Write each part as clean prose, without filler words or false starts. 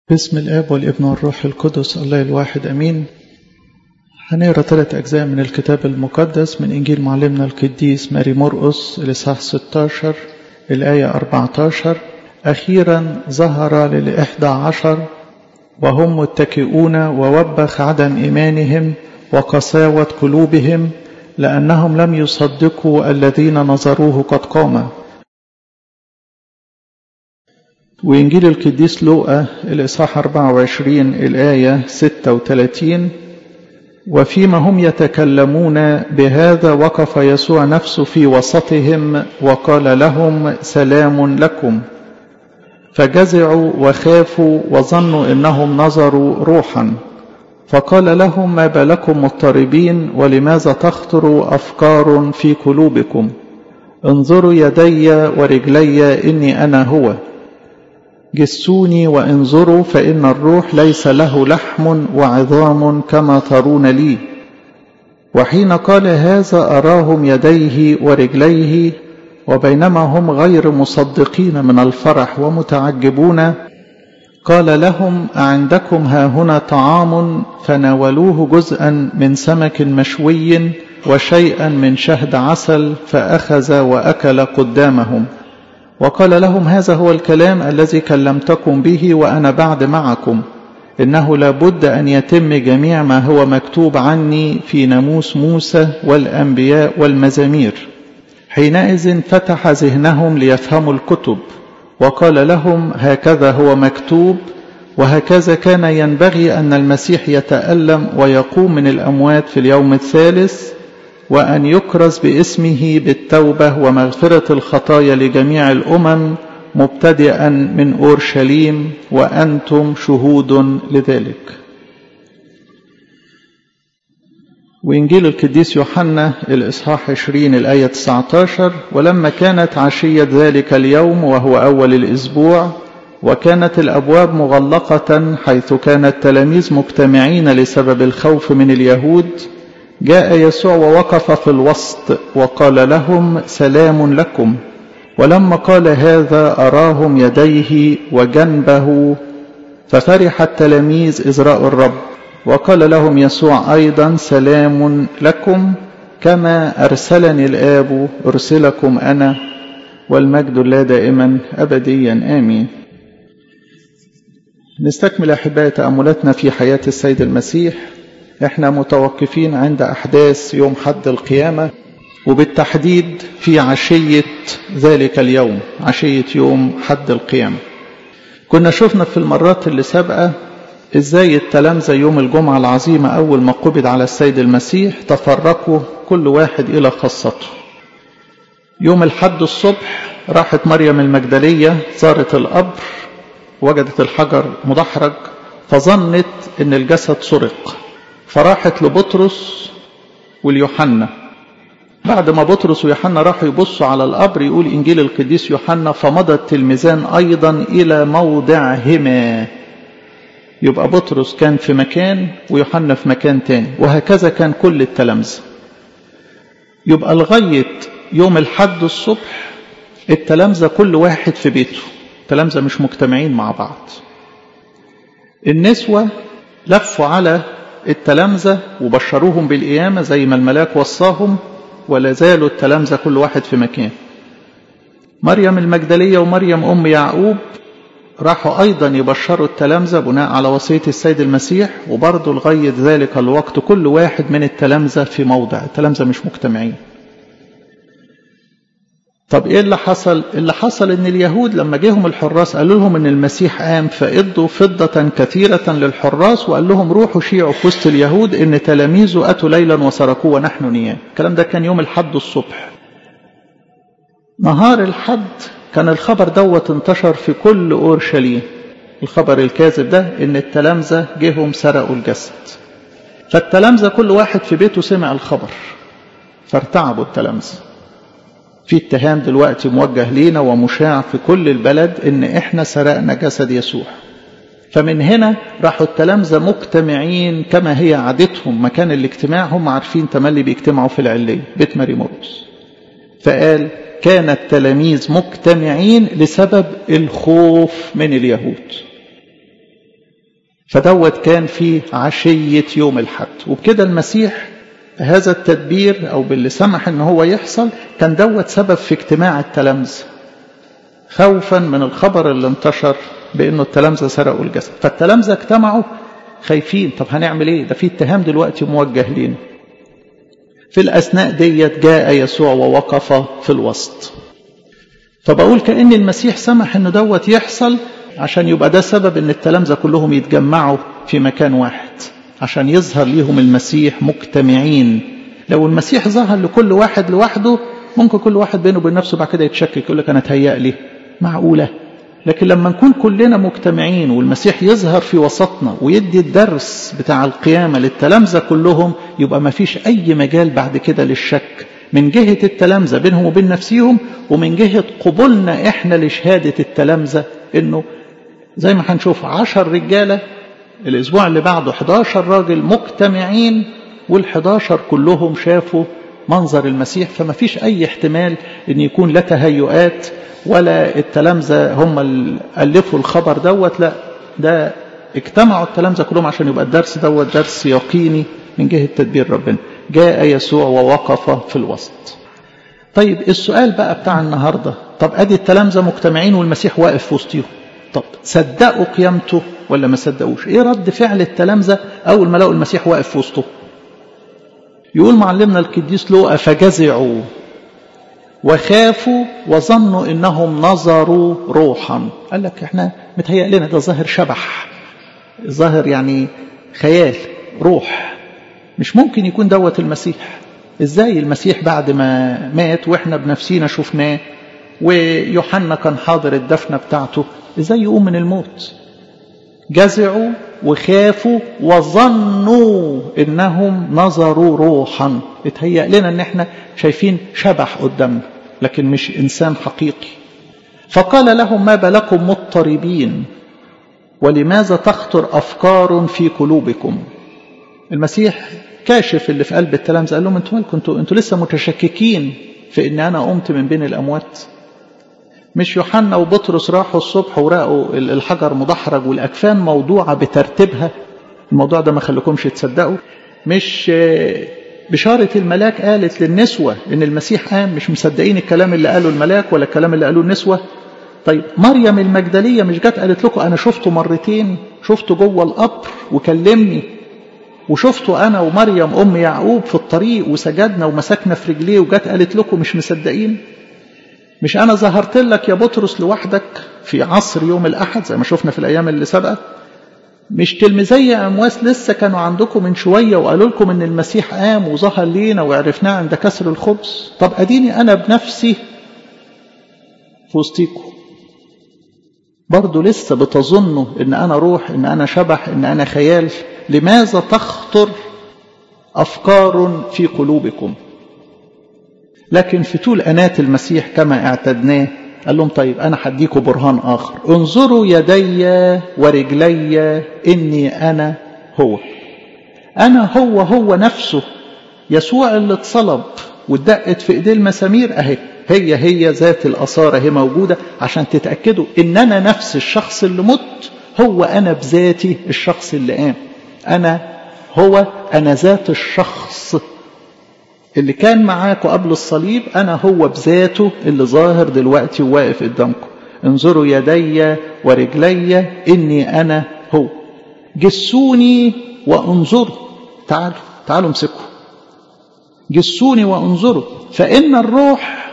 باسم الآب والابن والروح القدس الله الواحد أمين. هنقرأ 3 أجزاء من الكتاب المقدس من إنجيل معلمنا القديس ماري مرقس الإصحاح 16 الآية 14. أخيرا ظهر لل11 وهم متكئون ووبخ عدم إيمانهم وقساوة قلوبهم لأنهم لم يصدقوا الذين نظروه قد قام. وإنجيل القديس لوقا الإصحاح 24 الآية 36. وفيما هم يتكلمون بهذا وقف يسوع نفسه في وسطهم وقال لهم سلام لكم، فجزعوا وخافوا وظنوا إنهم نظروا روحا، فقال لهم ما بالكم مضطربين ولماذا تخطر أفكار في قلوبكم؟ انظروا يدي ورجلي إني أنا هو، جسوني وانظروا فإن الروح ليس له لحم وعظام كما ترون لي. وحين قال هذا أراهم يديه ورجليه، وبينما هم غير مصدقين من الفرح ومتعجبون قال لهم أعندكم هاهنا طعام؟ فناولوه جزءا من سمك مشوي وشيئا من شهد عسل، فأخذ وأكل قدامهم، وقال لهم هذا هو الكلام الذي كلمتكم به وأنا بعد معكم، إنه لابد أن يتم جميع ما هو مكتوب عني في ناموس موسى والأنبياء والمزامير. حينئذ فتح ذهنهم ليفهموا الكتب، وقال لهم هكذا هو مكتوب، وهكذا كان ينبغي أن المسيح يتألم ويقوم من الأموات في اليوم الثالث، وأن يكرز باسمه بالتوبة ومغفرة الخطايا لجميع الأمم مبتدئا من أورشليم، وأنتم شهود لذلك. وإنجيل القديس يوحنا الإصحاح 20 الآية 19. ولما كانت عشية ذلك اليوم وهو أول الأسبوع وكانت الأبواب مغلقة حيث كان التلاميذ مجتمعين لسبب الخوف من اليهود، جاء يسوع ووقف في الوسط وقال لهم سلام لكم. ولما قال هذا أراهم يديه وجنبه، ففرح التلاميذ إذ رأوا الرب. وقال لهم يسوع أيضا سلام لكم، كما أرسلني الآب أرسلكم أنا، والمجد لله دائما أبديا آمين. نستكمل أحبائي تأملاتنا في حياة السيد المسيح. احنا متوقفين عند أحداث يوم حد القيامة، وبالتحديد في عشية ذلك اليوم، عشية يوم حد القيامة. كنا شفنا في المرات اللي سابقة ازاي التلامذة يوم الجمعة العظيمة أول ما قبض على السيد المسيح تفرقوا كل واحد إلى خاصته. يوم الحد الصبح راحت مريم المجدلية زارت القبر، وجدت الحجر مدحرج فظنت ان الجسد سرق، فراحت لبطرس واليوحنا. بعد ما بطرس ويوحنا راحوا يبصوا على القبر، يقول إنجيل القديس يوحنا فمضى التلميذان أيضا إلى موضعهما. يبقى بطرس كان في مكان ويوحنا في مكان تاني، وهكذا كان كل التلامذة. يبقى لغاية يوم الحد الصبح التلامذة كل واحد في بيته، التلامذة مش مجتمعين مع بعض. النسوة لفوا على التلامذة وبشروهم بالقيامة زي ما الملاك وصاهم، ولا زالوا التلامذة كل واحد في مكان. مريم المجدلية ومريم أم يعقوب راحوا أيضا يبشروا التلامذة بناء على وصية السيد المسيح، وبرضه لغاية ذلك الوقت كل واحد من التلامذة في موضع، التلامذة مش مجتمعين. طب ايه اللي حصل؟ اللي حصل ان اليهود لما جيهم الحراس قالوا لهم ان المسيح قام، فادوا فضة كثيرة للحراس وقال لهم روحوا شيعوا في وسط اليهود ان تلاميذه اتوا ليلا وسرقوه ونحن نيام. الكلام ده كان يوم الحد الصبح. نهار الحد كان الخبر دوت انتشر في كل اورشليم، الخبر الكاذب ده ان التلامذة جيهم سرقوا الجسد. فالتلامذة كل واحد في بيته سمع الخبر فارتعبوا التلامذة. في اتهام دلوقتي موجه لينا ومشاع في كل البلد ان احنا سرقنا جسد يسوع. فمن هنا راحوا التلامذة مجتمعين كما هي عادتهم، مكان الاجتماع هم عارفين تملي بيجتمعوا في العلية بيت ماري مرقس. فقال كان التلاميذ مجتمعين لسبب الخوف من اليهود. فدوت كان في عشية يوم الحد. وبكده المسيح هذا التدبير أو باللي سمح إن هو يحصل كان دوت سبب في اجتماع التلامذة، خوفا من الخبر اللي انتشر بأنه التلامذة سرقوا الجسد. فالتلامذة اجتمعوا خايفين، طب هنعمل ايه؟ ده في اتهام دلوقتي موجه لينا. في الأثناء ديت جاء يسوع ووقف في الوسط. فبقول كأن المسيح سمح إنه دوت يحصل عشان يبقى ده سبب إن التلامذة كلهم يتجمعوا في مكان واحد، عشان يظهر ليهم المسيح مجتمعين. لو المسيح ظهر لكل واحد لوحده ممكن كل واحد بينه وبين نفسه بعد كده يتشكك، يقول لك أنا اتهيأ لي، معقولة؟ لكن لما نكون كلنا مجتمعين والمسيح يظهر في وسطنا ويدي الدرس بتاع القيامة للتلامذة كلهم، يبقى ما فيش أي مجال بعد كده للشك من جهة التلامذة بينهم وبين نفسهم، ومن جهة قبولنا إحنا لشهادة التلامذة. إنه زي ما هنشوف 10 رجالة، الأسبوع اللي بعده 11 راجل مجتمعين، وال11 كلهم شافوا منظر المسيح. فما فيش أي احتمال أن يكون لا تهيؤات ولا التلامذة هم اللي ألفوا الخبر دوت، لا، ده اجتمعوا التلامذة كلهم عشان يبقى الدرس دوت درس يقيني من جهة تدبير ربنا. جاء يسوع ووقف في الوسط. طيب السؤال بقى بتاع النهاردة، طب أدي التلامذة مجتمعين والمسيح واقف في وسطهم، طب صدقوا قيامته ولا ما صدقوش؟ ايه رد فعل التلامذة أول ما لقوا المسيح واقف في وسطهم؟ يقول معلمنا القديس لوقا فجزعوا وخافوا وظنوا إنهم نظروا روحا. قال لك احنا متهيأ لنا ده ظاهر شبح، ظاهر يعني خيال، روح، مش ممكن يكون دوت المسيح. ازاي المسيح بعد ما مات واحنا بنفسينا شفناه ويوحنا كان حاضر الدفنة بتاعته، ازاي يقوم من الموت؟ جزعوا وخافوا وظنوا انهم نظروا روحا. اتهيأ لنا ان احنا شايفين شبح قدامنا لكن مش انسان حقيقي. فقال لهم ما بالكم مضطربين ولماذا تخطر افكار في قلوبكم؟ المسيح كاشف اللي في قلب التلامذة، قال لهم انتوا لسه متشككين في ان انا قمت من بين الاموات؟ مش يوحنا وبطرس راحوا الصبح ورأوا الحجر مدحرج والأكفان موضوعة بترتيبها؟ الموضوع ده ما خليكمش تصدقوا؟ مش بشارة الملاك قالت للنسوة إن المسيح قام؟ مش مصدقين الكلام اللي قاله الملاك ولا الكلام اللي قالوه النسوة؟ طيب مريم المجدلية مش جت قالت لكم أنا شفته مرتين، شفته جوه القبر وكلمني، وشفته أنا ومريم أم يعقوب في الطريق وسجدنا ومسكنا في رجليه، وجت قالت لكم مش مصدقين؟ مش أنا ظهرت لك يا بطرس لوحدك في عصر يوم الأحد زي ما شفنا في الأيام اللي سبقت؟ مش تلميذي أمواس لسه كانوا عندكم من شوية وقالوا لكم إن المسيح قام وظهر لينا وعرفناه عند كسر الخبز؟ طب أديني أنا بنفسي في وسطيكم برضو لسه بتظنوا إن أنا روح، إن أنا شبح، إن أنا خيال. لماذا تخطر أفكار في قلوبكم؟ لكن في طول أناة المسيح كما اعتدناه قال لهم طيب أنا هديكم برهان آخر، انظروا يدي ورجلي إني أنا هو. أنا هو نفسه يسوع اللي اتصلب واتدقت في إيديه المسامير، أهي هي ذات الأثار هي موجودة عشان تتأكدوا إن أنا نفس الشخص اللي مت، هو أنا بذاتي الشخص اللي قام. أنا ذات الشخص اللي كان معاكم قبل الصليب، أنا هو بذاته اللي ظاهر دلوقتي وواقف قدامكم. انظروا يدي ورجلي إني أنا هو. جسوني وانظروا، تعالوا امسكوا، جسوني وانظروا فإن الروح.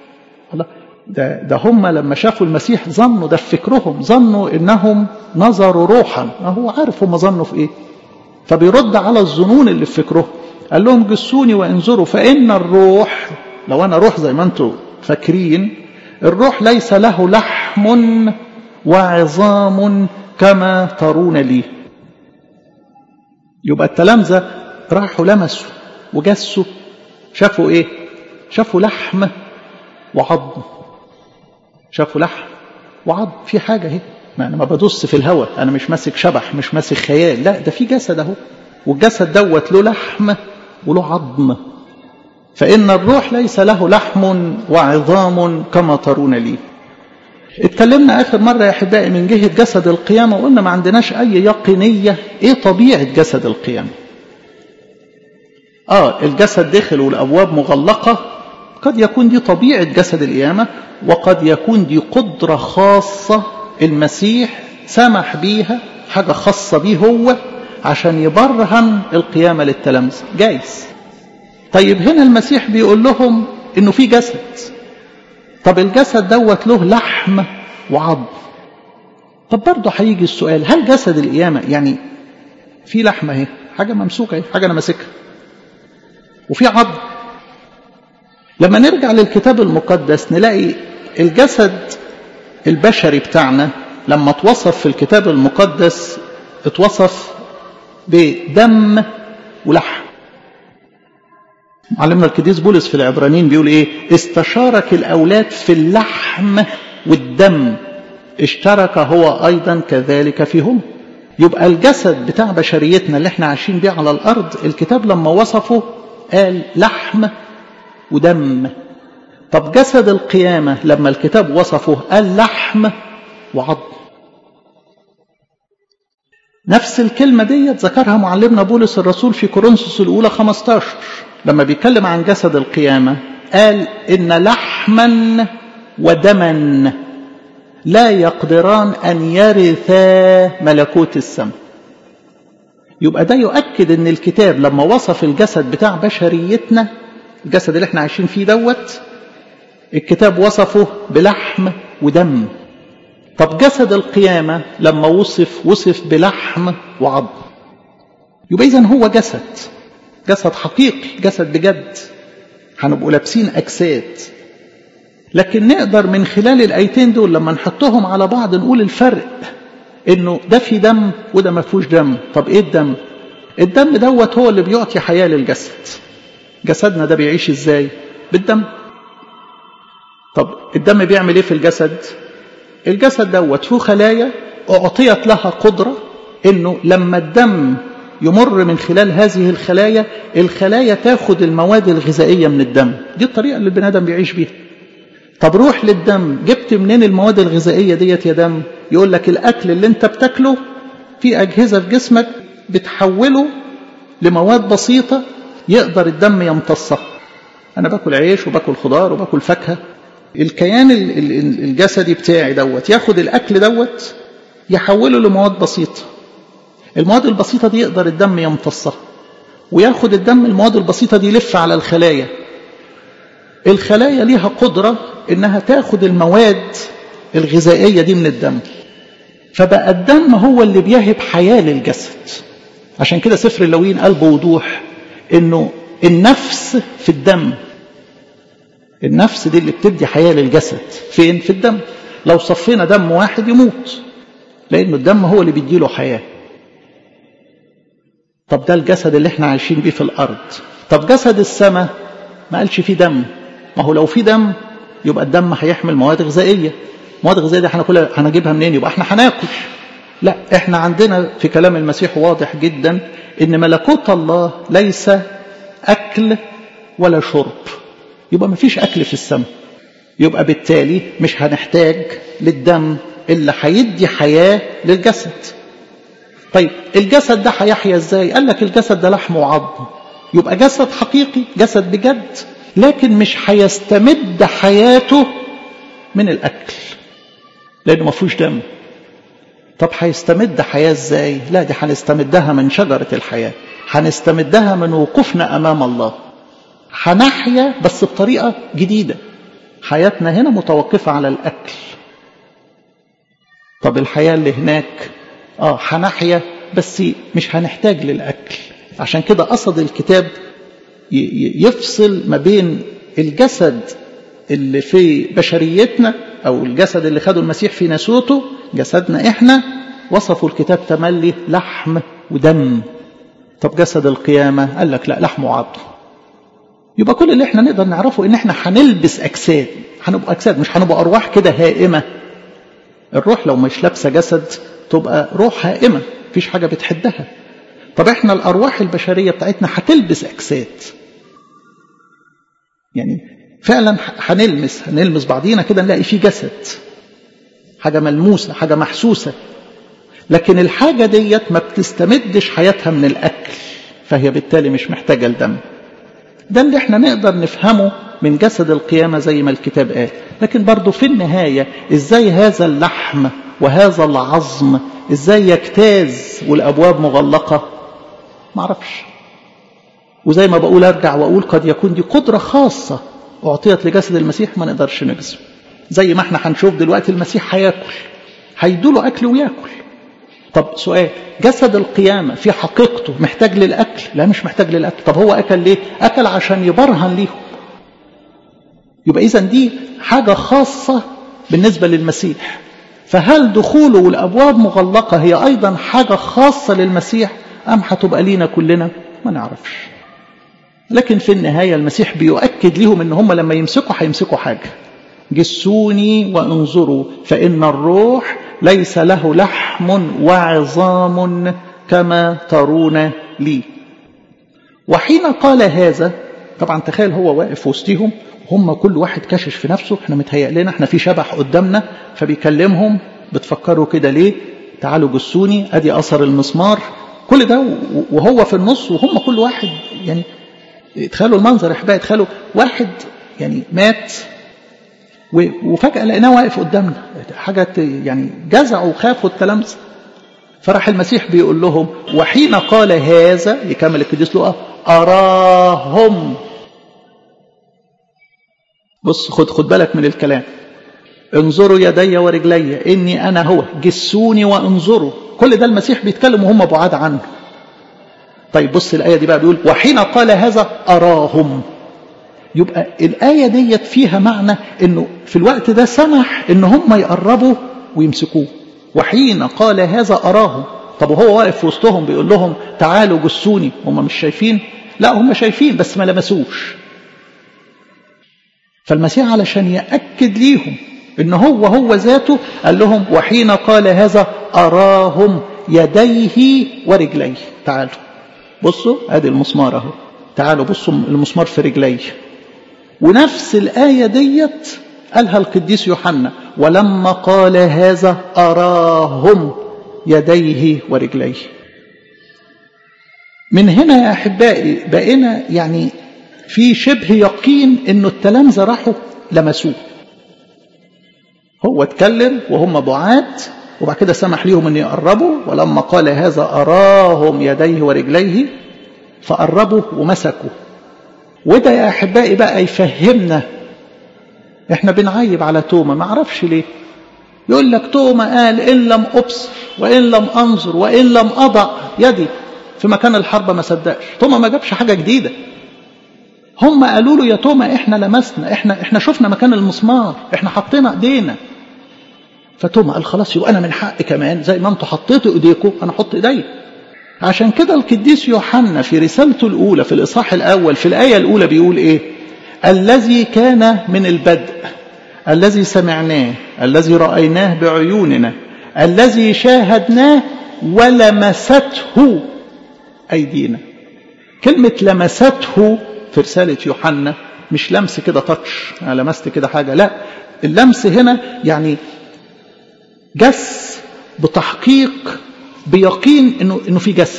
ده هم لما شافوا المسيح ظنوا، ده في فكرهم ظنوا إنهم نظروا روحا. هو عارف هم ظنوا في إيه، فبيرد على الظنون اللي في فكرهم. قال لهم جسوني وانظروا فإن الروح، لو أنا روح زي ما أنتم فاكرين، الروح ليس له لحم وعظام كما ترون لي. يبقى التلامذة راحوا لمسوا وجسوا، شافوا إيه؟ شافوا لحم وعظم. شافوا لحم وعظم، في حاجة اهي، ما أنا ما بدوس في الهواء، أنا مش ماسك شبح، مش ماسك خيال، لا ده في جسد اهو، والجسد دوت له لحم وله عظم. فإن الروح ليس له لحم وعظام كما ترون لي. اتكلمنا آخر مرة يا أحبائي من جهة جسد القيامة وقلنا ما عندناش أي يقينية إيه طبيعة جسد القيامة. الجسد داخل والأبواب مغلقة، قد يكون دي طبيعة جسد القيامة، وقد يكون دي قدرة خاصة المسيح سمح بيها، حاجة خاصة بيه هو عشان يبرهن القيامة للتلامذة، جايز. طيب هنا المسيح بيقول لهم إنه في جسد. طب الجسد دوت له لحم وعظم. طب برضه هيجي السؤال، هل جسد القيامة يعني في لحمة اهي، حاجة ممسوكة اهي، حاجة أنا ماسكها، وفي عظم؟ لما نرجع للكتاب المقدس نلاقي الجسد البشري بتاعنا لما اتوصف في الكتاب المقدس اتوصف بدم ولحم. معلمنا القديس بولس في العبرانيين بيقول ايه؟ استشارك الأولاد في اللحم والدم، اشترك هو أيضا كذلك فيهم. يبقى الجسد بتاع بشريتنا اللي احنا عايشين بيه على الأرض الكتاب لما وصفه قال لحم ودم. طب جسد القيامة لما الكتاب وصفه قال لحم وعظم. نفس الكلمة دي ذكرها معلمنا بولس الرسول في كورنثوس الأولى 15 لما بيتكلم عن جسد القيامة، قال إن لحما ودما لا يقدران أن يرثا ملكوت السماء. يبقى ده يؤكد أن الكتاب لما وصف الجسد بتاع بشريتنا، الجسد اللي احنا عايشين فيه دوت، الكتاب وصفه بلحم ودم. طب جسد القيامة لما وصف بلحم وعظم. يبقى إذن هو جسد حقيقي، جسد بجد، هنبقوا لابسين أجساد. لكن نقدر من خلال الآيتين دول لما نحطهم على بعض نقول الفرق، إنه ده في دم وده ما فيهوش دم. طب إيه الدم؟ الدم دوت هو اللي بيعطي حياة للجسد. جسدنا ده بيعيش إزاي؟ بالدم. طب الدم بيعمل إيه في الجسد؟ الجسد دوت فيه خلايا أعطيت لها قدرة إنه لما الدم يمر من خلال هذه الخلايا تاخد المواد الغذائية من الدم. دي الطريقة اللي البني آدم بيعيش بيها. طب روح للدم، جبت منين المواد الغذائية ديت يا دم؟ يقول لك الأكل اللي انت بتاكله في أجهزة في جسمك بتحوله لمواد بسيطة يقدر الدم يمتصها. أنا باكل عيش وباكل خضار وباكل فاكهة. الكيان الجسدي بتاعي دوت ياخد الأكل دوت يحوله لمواد بسيطة. المواد البسيطة دي يقدر الدم يمتصها، وياخد الدم المواد البسيطة دي يلف على الخلايا. الخلايا ليها قدرة إنها تاخد المواد الغذائية دي من الدم، فبقى الدم هو اللي بيهب حياة للجسد. عشان كده سفر اللاويين قال بوضوح إنه النفس في الدم. النفس دي اللي بتدي حياة للجسد فين؟ في الدم. لو صفينا دم واحد يموت، لأنه الدم هو اللي بيديله حياة. طب ده الجسد اللي احنا عايشين بيه في الأرض. طب جسد السماء ما قالش فيه دم. ما هو لو فيه دم يبقى الدم هيحمل مواد غذائية. مواد غذائية دي هنجيبها منين؟ يبقى احنا هناكل. لا، احنا عندنا في كلام المسيح واضح جدا ان ملكوت الله ليس أكل ولا شرب. يبقى ما فيش أكل في السماء، يبقى بالتالي مش هنحتاج للدم اللي هيدي حياة للجسد. طيب الجسد ده هيحيا ازاي؟ قال لك الجسد ده لحم وعظم. يبقى جسد حقيقي، جسد بجد، لكن مش هيستمد حياته من الأكل لأنه ما فيهوش دم. طب هيستمد حياة ازاي؟ لا، دي هنستمدها من شجرة الحياة، هنستمدها من وقوفنا أمام الله. هنحيا بس بطريقة جديدة. حياتنا هنا متوقفة على الأكل. طب الحياة اللي هناك هنحيا بس مش هنحتاج للأكل. عشان كده قصد الكتاب يفصل ما بين الجسد اللي في بشريتنا أو الجسد اللي خده المسيح في ناسوته، جسدنا إحنا وصفوا الكتاب تملي لحم ودم. طب جسد القيامة قال لك لا، لحم وعظم. يبقى كل اللي احنا نقدر نعرفه ان احنا هنلبس أجساد، هنبقى أجساد، مش هنبقى أرواح كده هائمة. الروح لو مش لابسة جسد تبقى روح هائمة، مفيش حاجة بتحدها. طب احنا الأرواح البشرية بتاعتنا هتلبس أجساد. يعني فعلا هنلمس بعضينا كده نلاقي فيه جسد. حاجة ملموسة، حاجة محسوسة. لكن الحاجة ديت ما بتستمدش حياتها من الأكل، فهي بالتالي مش محتاجة الدم. ده اللي احنا نقدر نفهمه من جسد القيامة زي ما الكتاب قال. لكن برضو في النهاية ازاي هذا اللحم وهذا العظم ازاي يجتاز والأبواب مغلقة؟ معرفش. وزي ما بقول أرجع وأقول قد يكون دي قدرة خاصة أعطيت لجسد المسيح ما نقدرش نجزم. زي ما احنا هنشوف دلوقتي المسيح هياكل، هيدوله أكل وياكل. طب سؤال، جسد القيامة في حقيقته محتاج للأكل؟ لا مش محتاج للأكل. طب هو أكل ليه؟ أكل عشان يبرهن ليهم. يبقى إذن دي حاجة خاصة بالنسبة للمسيح. فهل دخوله والأبواب مغلقة هي أيضا حاجة خاصة للمسيح أم هتبقى لينا كلنا؟ ما نعرفش. لكن في النهاية المسيح بيؤكد لهم إن هم لما يمسكوا هيمسكوا حاجة. جسوني وانظروا فإن الروح ليس له لحم وعظام كما ترون لي. وحين قال هذا، طبعا تخيل هو واقف وسطهم، هم كل واحد كشش في نفسه، احنا متهيأ لنا احنا في شبح قدامنا، فبيكلمهم بتفكروا كده ليه؟ تعالوا جسوني، ادي اثر المسمار، كل ده وهو في النص، وهم كل واحد يعني تخيلوا المنظر يا احبائي، تخيلوا واحد يعني مات وفجأة لقيناه واقف قدامنا، حاجة يعني جزعوا وخافوا التلامذة. فراح المسيح بيقول لهم وحين قال هذا، يكمل القديس لوقا، أراهم. بص خد بالك من الكلام، انظروا يدي ورجلي إني أنا هو، جسوني وانظروا. كل ده المسيح بيتكلم وهم بعاد عنه. طيب بص الآية دي بقى بيقول وحين قال هذا أراهم. يبقى الآية ديت فيها معنى إنه في الوقت ده سمح إن هم يقربوا ويمسكوه. وحين قال هذا أراهم. طب وهو واقف في وسطهم بيقول لهم تعالوا جسوني، هم مش شايفين؟ لا هم شايفين بس ما لمسوش. فالمسيح علشان يأكد ليهم إن هو ذاته قال لهم وحين قال هذا أراهم يديه ورجليه. تعالوا بصوا ادي المسمار اهو، تعالوا بصوا المسمار في رجليه. ونفس الآية ديت قالها القديس يوحنا ولما قال هذا أراهم يديه ورجليه. من هنا يا أحبائي بقينا يعني في شبه يقين إنه التلامذة راحوا لمسوه. هو اتكلم وهم بعاد، وبعد كده سمح ليهم أن يقربوا، ولما قال هذا أراهم يديه ورجليه، فقربوا ومسكوا. وده يا أحبائي بقى يفهمنا. احنا بنعيب على توما، ما عرفش ليه. يقول لك توما قال إن لم أبصر وإن لم أنظر وإن لم أضع يدي في مكان الحرب ما صدقش. توما ما جابش حاجة جديدة. هم قالوا له يا توما احنا لمسنا، احنا شفنا مكان المسمار، احنا حطينا ايدينا. فتوما قال خلاص يبقى انا من حق كمان زي ما انتوا حطيتوا ايديكم انا احط ايدي. عشان كده القديس يوحنا في رسالته الاولى في الاصحاح الاول في الايه الاولى بيقول ايه؟ الذي كان من البدء، الذي سمعناه، الذي رايناه بعيوننا، الذي شاهدناه ولمسته ايدينا. كلمه لمسته في رساله يوحنا مش لمس كده تاتش، انا لمست كده حاجه، لا، اللمس هنا يعني جس بتحقيق بيقين انه في جسد.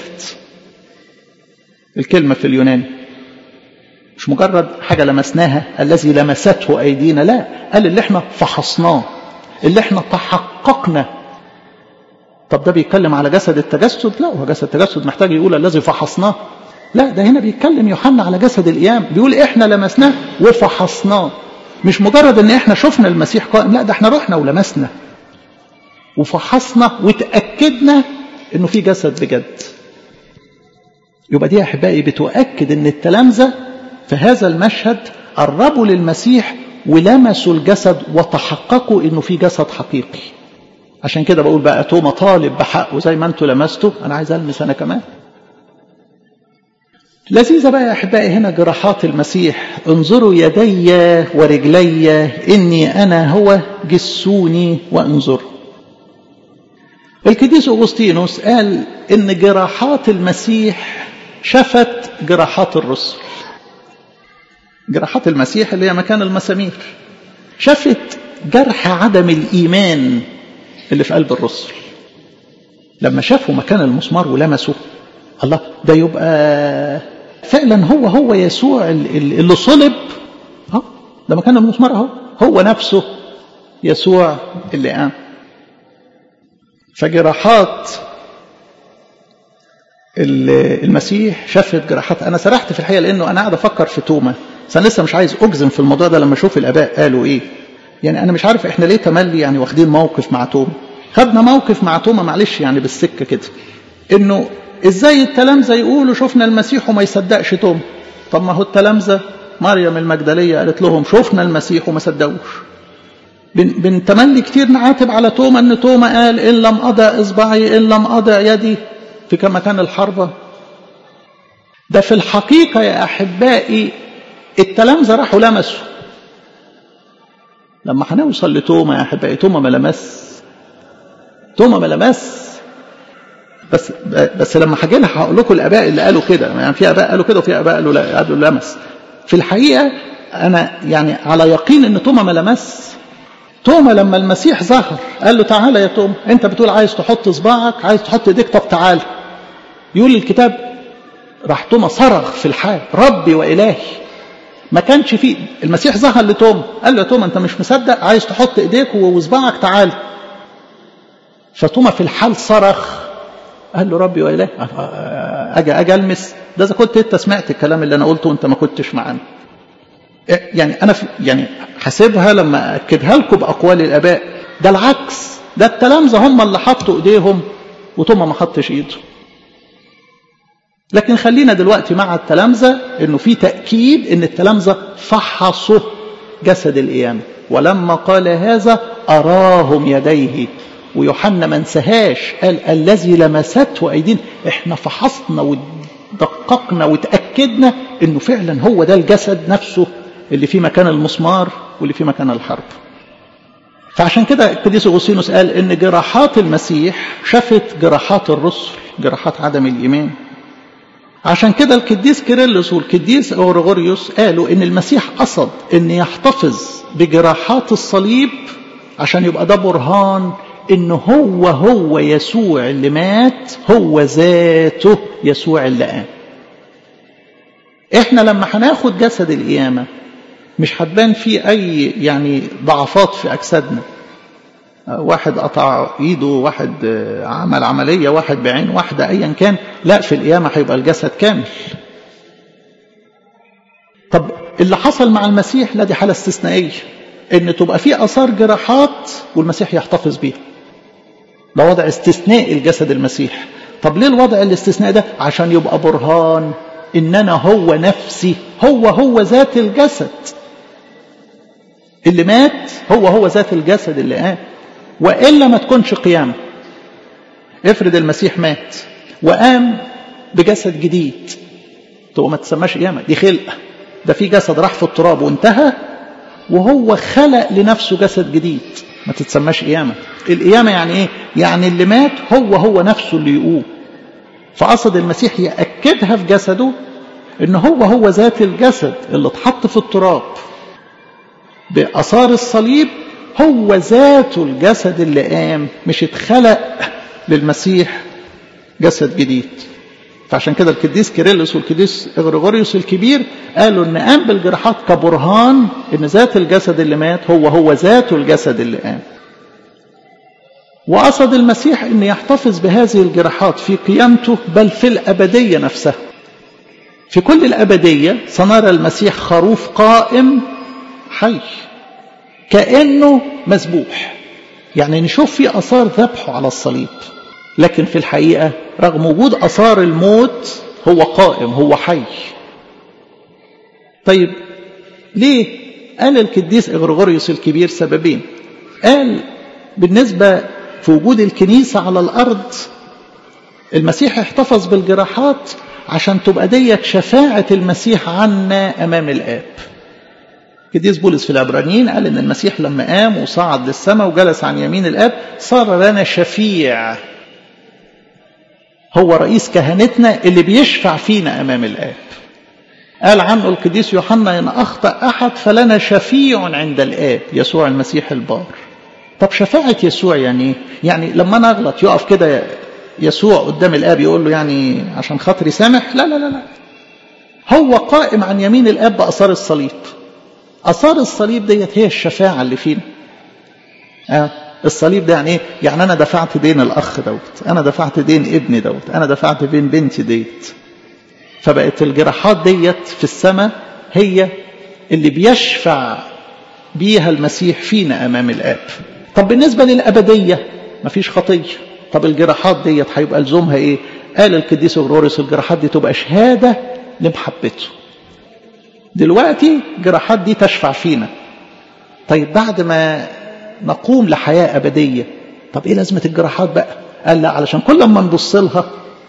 الكلمه في اليوناني مش مجرد حاجه لمسناها، الذي لمسته ايدينا، لا، قال اللي احنا فحصناه، اللي احنا تحققنا. طب ده بيتكلم على جسد التجسد؟ لا، هو جسد التجسد محتاج يقول الذي فحصناه؟ لا، ده هنا بيتكلم يوحنا على جسد القيام، بيقول احنا لمسناه وفحصناه. مش مجرد ان احنا شفنا المسيح قائم، لا، ده احنا رحنا ولمسنا وفحصنا وتأكدنا انه في جسد بجد. يبقى دي يا احبائي بتؤكد ان التلامذة في هذا المشهد قربوا للمسيح ولمسوا الجسد وتحققوا انه في جسد حقيقي. عشان كده بقول بقى توما طالب بحقه زي ما انتوا لمستوا، انا عايز المس انا كمان. لذيذة بقى يا احبائي هنا جراحات المسيح، انظروا يدي ورجلي اني انا هو، جسوني وانظروا. القديس أغسطينوس قال إن جراحات المسيح شفت جراحات الرسل. جراحات المسيح اللي هي مكان المسامير شفت جرح عدم الإيمان اللي في قلب الرسل لما شافوا مكان المسمار ولمسوا، الله ده يبقى فعلا هو يسوع اللي صلب، ده مكان المسمار هو نفسه يسوع اللي قام. فجراحات المسيح شافت جراحات. انا سرحت في الحقيقه لانه انا قاعد افكر في توما، بس انا لسه مش عايز اجزم في الموضوع ده لما اشوف الاباء قالوا ايه. يعني انا مش عارف احنا ليه تملي يعني واخدين موقف مع توما. خدنا موقف مع توما معلش يعني بالسكه كده، انه ازاي التلامذه يقولوا شفنا المسيح وما يصدقش توما. طب ما هو التلامذه مريم المجدليه قالت لهم شفنا المسيح وما صدقوش. بنتملي كتير نعاتب على توما ان توما قال ان لم اضع اصبعي ان لم اضع يدي في مكان الحربه. ده في الحقيقه يا احبائي التلامذه راحوا لمسوا. لما هنوصل لتوما يا احبائي توما ما لمس. بس لما هاجي لها هقول لكم الاباء اللي قالوا كده، يعني في اباء قالوا كده وفي اباء قالوا لمس. في الحقيقه انا يعني على يقين ان توما ما لمس. توما لما المسيح ظهر قال له تعالى يا توما، انت بتقول عايز تحط صباعك، عايز تحط ايديك، طب تعالى. يقول الكتاب راح توما صرخ في الحال ربي والهي. ما كانش فيه. المسيح ظهر لتوما قال له يا توما انت مش مصدق، عايز تحط ايديك وصباعك، تعالى. فتوما في الحال صرخ قال له ربي والهي. اجي المس ده اذا كنت انت سمعت الكلام اللي انا قلته وانت ما كنتش معانا. يعني انا يعني حاسبها لما اكدها لكم باقوال الاباء، ده العكس، ده التلامذه هم اللي حطوا ايديهم وتوما ما حطش ايده. لكن خلينا دلوقتي مع التلامذه انه في تاكيد ان التلامذه فحصوا جسد القيامه، ولما قال هذا اراهم يديه. ويوحنا ما انساهاش، قال الذي لمسته ايدينا. احنا فحصنا ودققنا وتاكدنا انه فعلا هو ده الجسد نفسه اللي في مكان المسمار واللي في مكان الحرب. فعشان كده القديس أغسطينوس قال ان جراحات المسيح شافت جراحات الرسل، جراحات عدم الايمان. عشان كده القديس كيرلس والقديس غريغوريوس قالوا ان المسيح قصد ان يحتفظ بجراحات الصليب عشان يبقى ده برهان ان هو يسوع اللي مات، هو ذاته يسوع اللي قام. احنا لما هناخد جسد القيامه مش هتبان فيه اي يعني ضعفات في اجسادنا. واحد قطع ايده، واحد عمل عمليه، واحد بعين واحده، ايا كان. لا، في القيامه هيبقى الجسد كامل. طب اللي حصل مع المسيح لا، دي حاله استثنائيه، ان تبقى فيه اثار جراحات والمسيح يحتفظ بيها. ده وضع استثنائي الجسد المسيح. طب ليه الوضع الاستثنائي ده؟ عشان يبقى برهان ان انا هو نفسي، هو ذات الجسد اللي مات، هو ذات الجسد اللي قام. وإلا ما تكونش قيامة. افرض المسيح مات وقام بجسد جديد، تبقى ما تسماش قيامة، دي خلقة. ده في جسد راح في التراب وانتهى، وهو خلق لنفسه جسد جديد، ما تتسماش قيامة. القيامة يعني ايه؟ يعني اللي مات هو نفسه اللي يقوم. فقصد المسيح يأكدها في جسده ان هو ذات الجسد اللي اتحط في التراب بأثار الصليب، هو ذاته الجسد اللي قام، مش اتخلق للمسيح جسد جديد. فعشان كده القديس كيرلس والقديس غريغوريوس الكبير قالوا ان قام بالجراحات كبرهان ان ذات الجسد اللي مات هو ذاته الجسد اللي قام. وقصد المسيح ان يحتفظ بهذه الجراحات في قيامته، بل في الأبدية نفسها. في كل الأبدية سنرى المسيح خروف قائم حي كأنه مذبوح، يعني نشوف فيه أثار ذبحه على الصليب، لكن في الحقيقة رغم وجود أثار الموت هو قائم، هو حي. طيب ليه؟ قال القديس غريغوريوس الكبير سببين. قال بالنسبة في وجود الكنيسة على الأرض، المسيح احتفظ بالجراحات عشان تبقى ديت شفاعة المسيح عنا أمام الآب. القديس بولس في العبرانيين قال ان المسيح لما قام وصعد للسماء وجلس عن يمين الآب صار لنا شفيع، هو رئيس كهنتنا اللي بيشفع فينا أمام الآب. قال عنه القديس يوحنا إن أخطأ أحد فلنا شفيع عند الآب، يسوع المسيح البار. طب شفاعة يسوع يعني لما أنا أغلط يقف كده يسوع قدام الآب يقول له يعني عشان خاطري سامح؟ لا لا لا لا، هو قائم عن يمين الآب بأثار الصليب. أثار الصليب ديت هي الشفاعة اللي فينا. الصليب ده يعني ايه؟ يعني أنا دفعت دين الأخ دوت، أنا دفعت دين ابني دوت، أنا دفعت دين بنتي ديت. فبقت الجراحات ديت في السماء هي اللي بيشفع بيها المسيح فينا أمام الآب. طب بالنسبة للأبدية مفيش خطية. طب الجراحات ديت هيبقى لزومها ايه؟ قال القديس غريغوريوس الجراحات دي تبقى شهادة لمحبته. دلوقتي الجراحات دي تشفع فينا. طيب بعد ما نقوم لحياة أبدية، طب ايه لازمة الجراحات بقى؟ قال لا، علشان كل ما نبص لها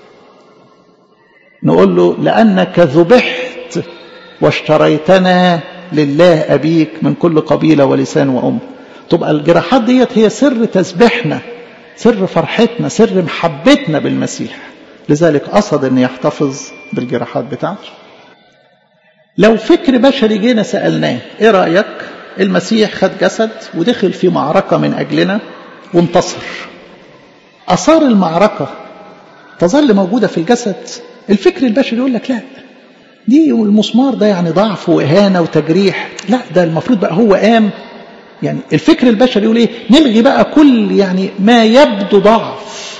نقول له لأنك ذبحت واشتريتنا لله أبيك من كل قبيلة ولسان وأم. تبقى الجراحات ديت هي سر تسبيحنا، سر فرحتنا، سر محبتنا بالمسيح. لذلك قصد أن يحتفظ بالجراحات بتاعته. لو فكر بشري جينا سألناه ايه رأيك؟ المسيح خد جسد ودخل في معركة من أجلنا وانتصر. أثار المعركة تظل موجودة في الجسد؟ الفكر البشري يقول لك لا، دي المسمار ده يعني ضعف وإهانة وتجريح، لا ده المفروض بقى هو قام. يعني الفكر البشري يقول ايه؟ نلغي بقى كل يعني ما يبدو ضعف.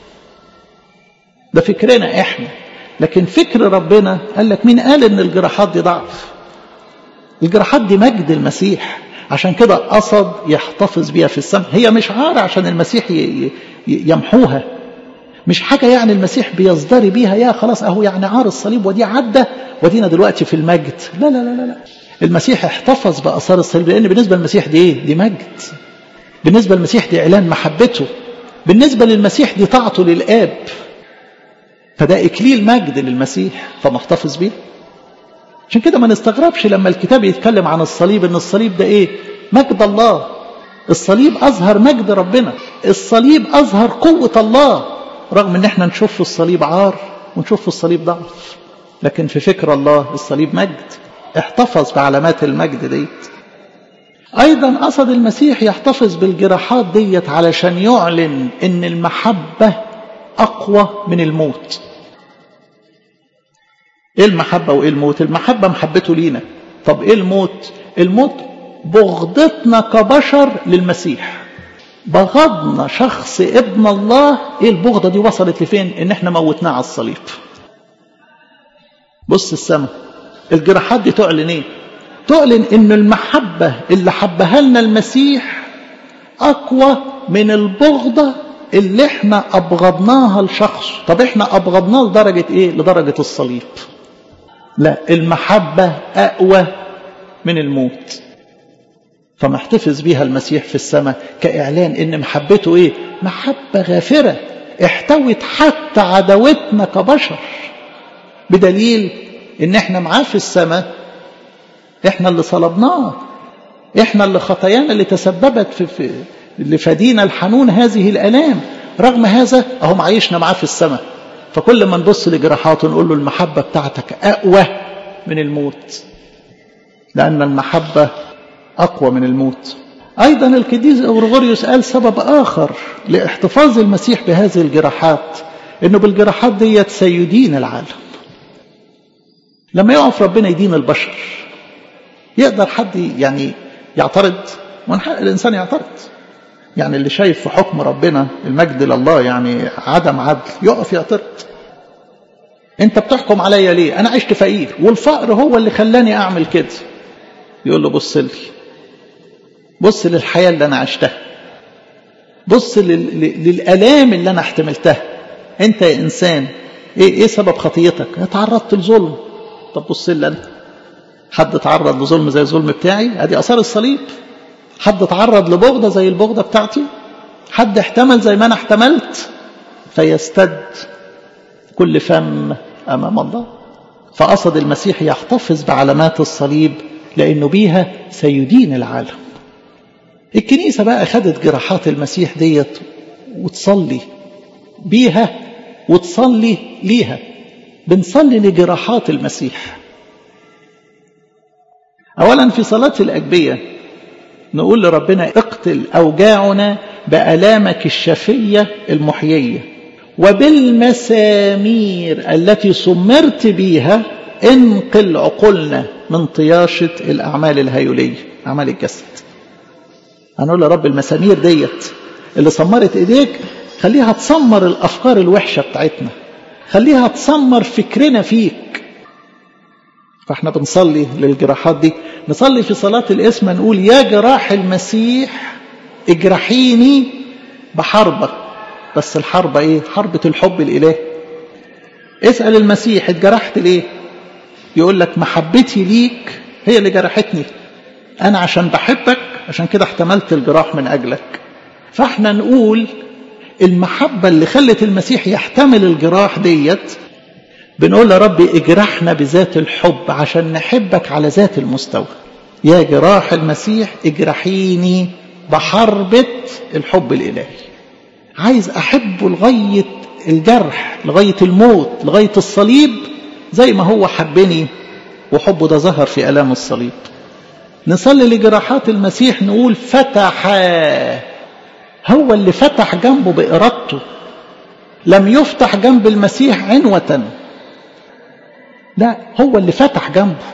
ده فكرنا احنا. لكن فكر ربنا قال لك مين قال ان الجراحات دي ضعف؟ الجراحات دي مجد المسيح، عشان كده قصد يحتفظ بيها في السماء. هي مش عار عشان المسيح يمحوها، مش حاجة يعني المسيح بيصدري بيها يا خلاص اهو يعني عار الصليب ودي عدى ودينا دلوقتي في المجد. لا لا لا لا، المسيح احتفظ بأثار الصليب، لأن بالنسبة للمسيح دي ايه؟ دي مجد. بالنسبة للمسيح دي إعلان محبته. بالنسبة للمسيح دي طاعته للآب. فده إكليل مجد للمسيح، فمحتفظ بيه. عشان كده ما نستغربش لما الكتاب يتكلم عن الصليب ان الصليب ده ايه؟ مجد الله. الصليب أظهر مجد ربنا، الصليب أظهر قوة الله، رغم ان احنا نشوف في الصليب عار ونشوف في الصليب ضعف، لكن في فكر الله الصليب مجد. احتفظ بعلامات المجد ديت. ايضا قصد المسيح يحتفظ بالجراحات ديت علشان يعلن ان المحبة اقوى من الموت. ايه المحبة وايه الموت؟ المحبة محبته لينا. طب ايه الموت؟ الموت بغضتنا كبشر للمسيح، بغضنا شخص ابن الله. ايه البغضة دي وصلت لفين؟ ان احنا موتناه على الصليب. بص السماء، الجراحات دي تعلن ايه؟ تعلن ان المحبة اللي حبها لنا المسيح اقوى من البغضة اللي احنا ابغضناها لشخص. طب احنا ابغضناه لدرجة ايه؟ لدرجة الصليب. لا، المحبة اقوى من الموت. فمحتفظ بيها المسيح في السماء كاعلان ان محبته ايه؟ محبة غافرة احتوت حتى عداوتنا كبشر، بدليل ان احنا معاه في السماء. احنا اللي صلبناه، احنا اللي خطايانا اللي تسببت في اللي فدينا الحنون هذه الالام. رغم هذا اهو معيشنا معاه في السماء. فكل ما نبص لجراحاته نقول له المحبة بتاعتك اقوى من الموت، لان المحبة اقوى من الموت. ايضا القديس غريغوريوس قال سبب اخر لاحتفاظ المسيح بهذه الجراحات، انه بالجراحات ديت سيدين العالم. لما يقف ربنا يدين البشر، يقدر حد يعني يعترض؟ من حق الإنسان يعترض. يعني اللي شايف في حكم ربنا المجد لله يعني عدم عدل يقف يعترض. انت بتحكم عليا ليه؟ انا عشت فقير والفقر هو اللي خلاني اعمل كده. يقول له بص لي، بص للحياة اللي انا عشتها، بص للآلام اللي انا احتملتها. انت يا انسان ايه سبب خطيتك؟ تعرضت لظلم. طب بص لي انا، حد تعرض لظلم زي الظلم بتاعي؟ ادي اثار الصليب. حد تعرض لبغضة زي البغضة بتاعتي؟ حد احتمل زي ما انا احتملت؟ فيستد كل فم امام الله. فقصد المسيح يحتفظ بعلامات الصليب لانه بيها سيدين العالم. الكنيسة بقى خدت جراحات المسيح ديت وتصلي بيها وتصلي ليها. بنصلي لجراحات المسيح. اولا في صلاة الأجبية نقول لربنا اقتل أوجاعنا بآلامك الشفية المحيية، وبالمسامير التي سمرت بيها انقل عقولنا من طياشة الأعمال الهيولية، أعمال الجسد. هنقول لرب المسامير ديت اللي سمرت إيديك خليها تسمر الأفكار الوحشة بتاعتنا، خليها تسمر فكرنا فيك. فاحنا بنصلي للجراحات دي، نصلي في صلاة الاسم نقول يا جراح المسيح اجرحيني بحربة. بس الحربة ايه؟ حربة الحب الإلهي. اسأل المسيح اتجرحت ليه؟ يقول لك محبتي ليك هي اللي جرحتني، أنا عشان بحبك عشان كده احتملت الجراح من أجلك. فاحنا نقول المحبة اللي خلت المسيح يحتمل الجراح ديت، بنقول يا رب اجرحنا بذات الحب عشان نحبك على ذات المستوى. يا جراح المسيح اجرحيني بحربة الحب الإلهي. عايز أحبه لغاية الجرح، لغاية الموت، لغاية الصليب، زي ما هو حبني، وحبه ده ظهر في آلام الصليب. نصلي لجراحات المسيح نقول فتح، هو اللي فتح جنبه بإرادته، لم يفتح جنب المسيح عنوة، لا هو اللي فتح جنبه،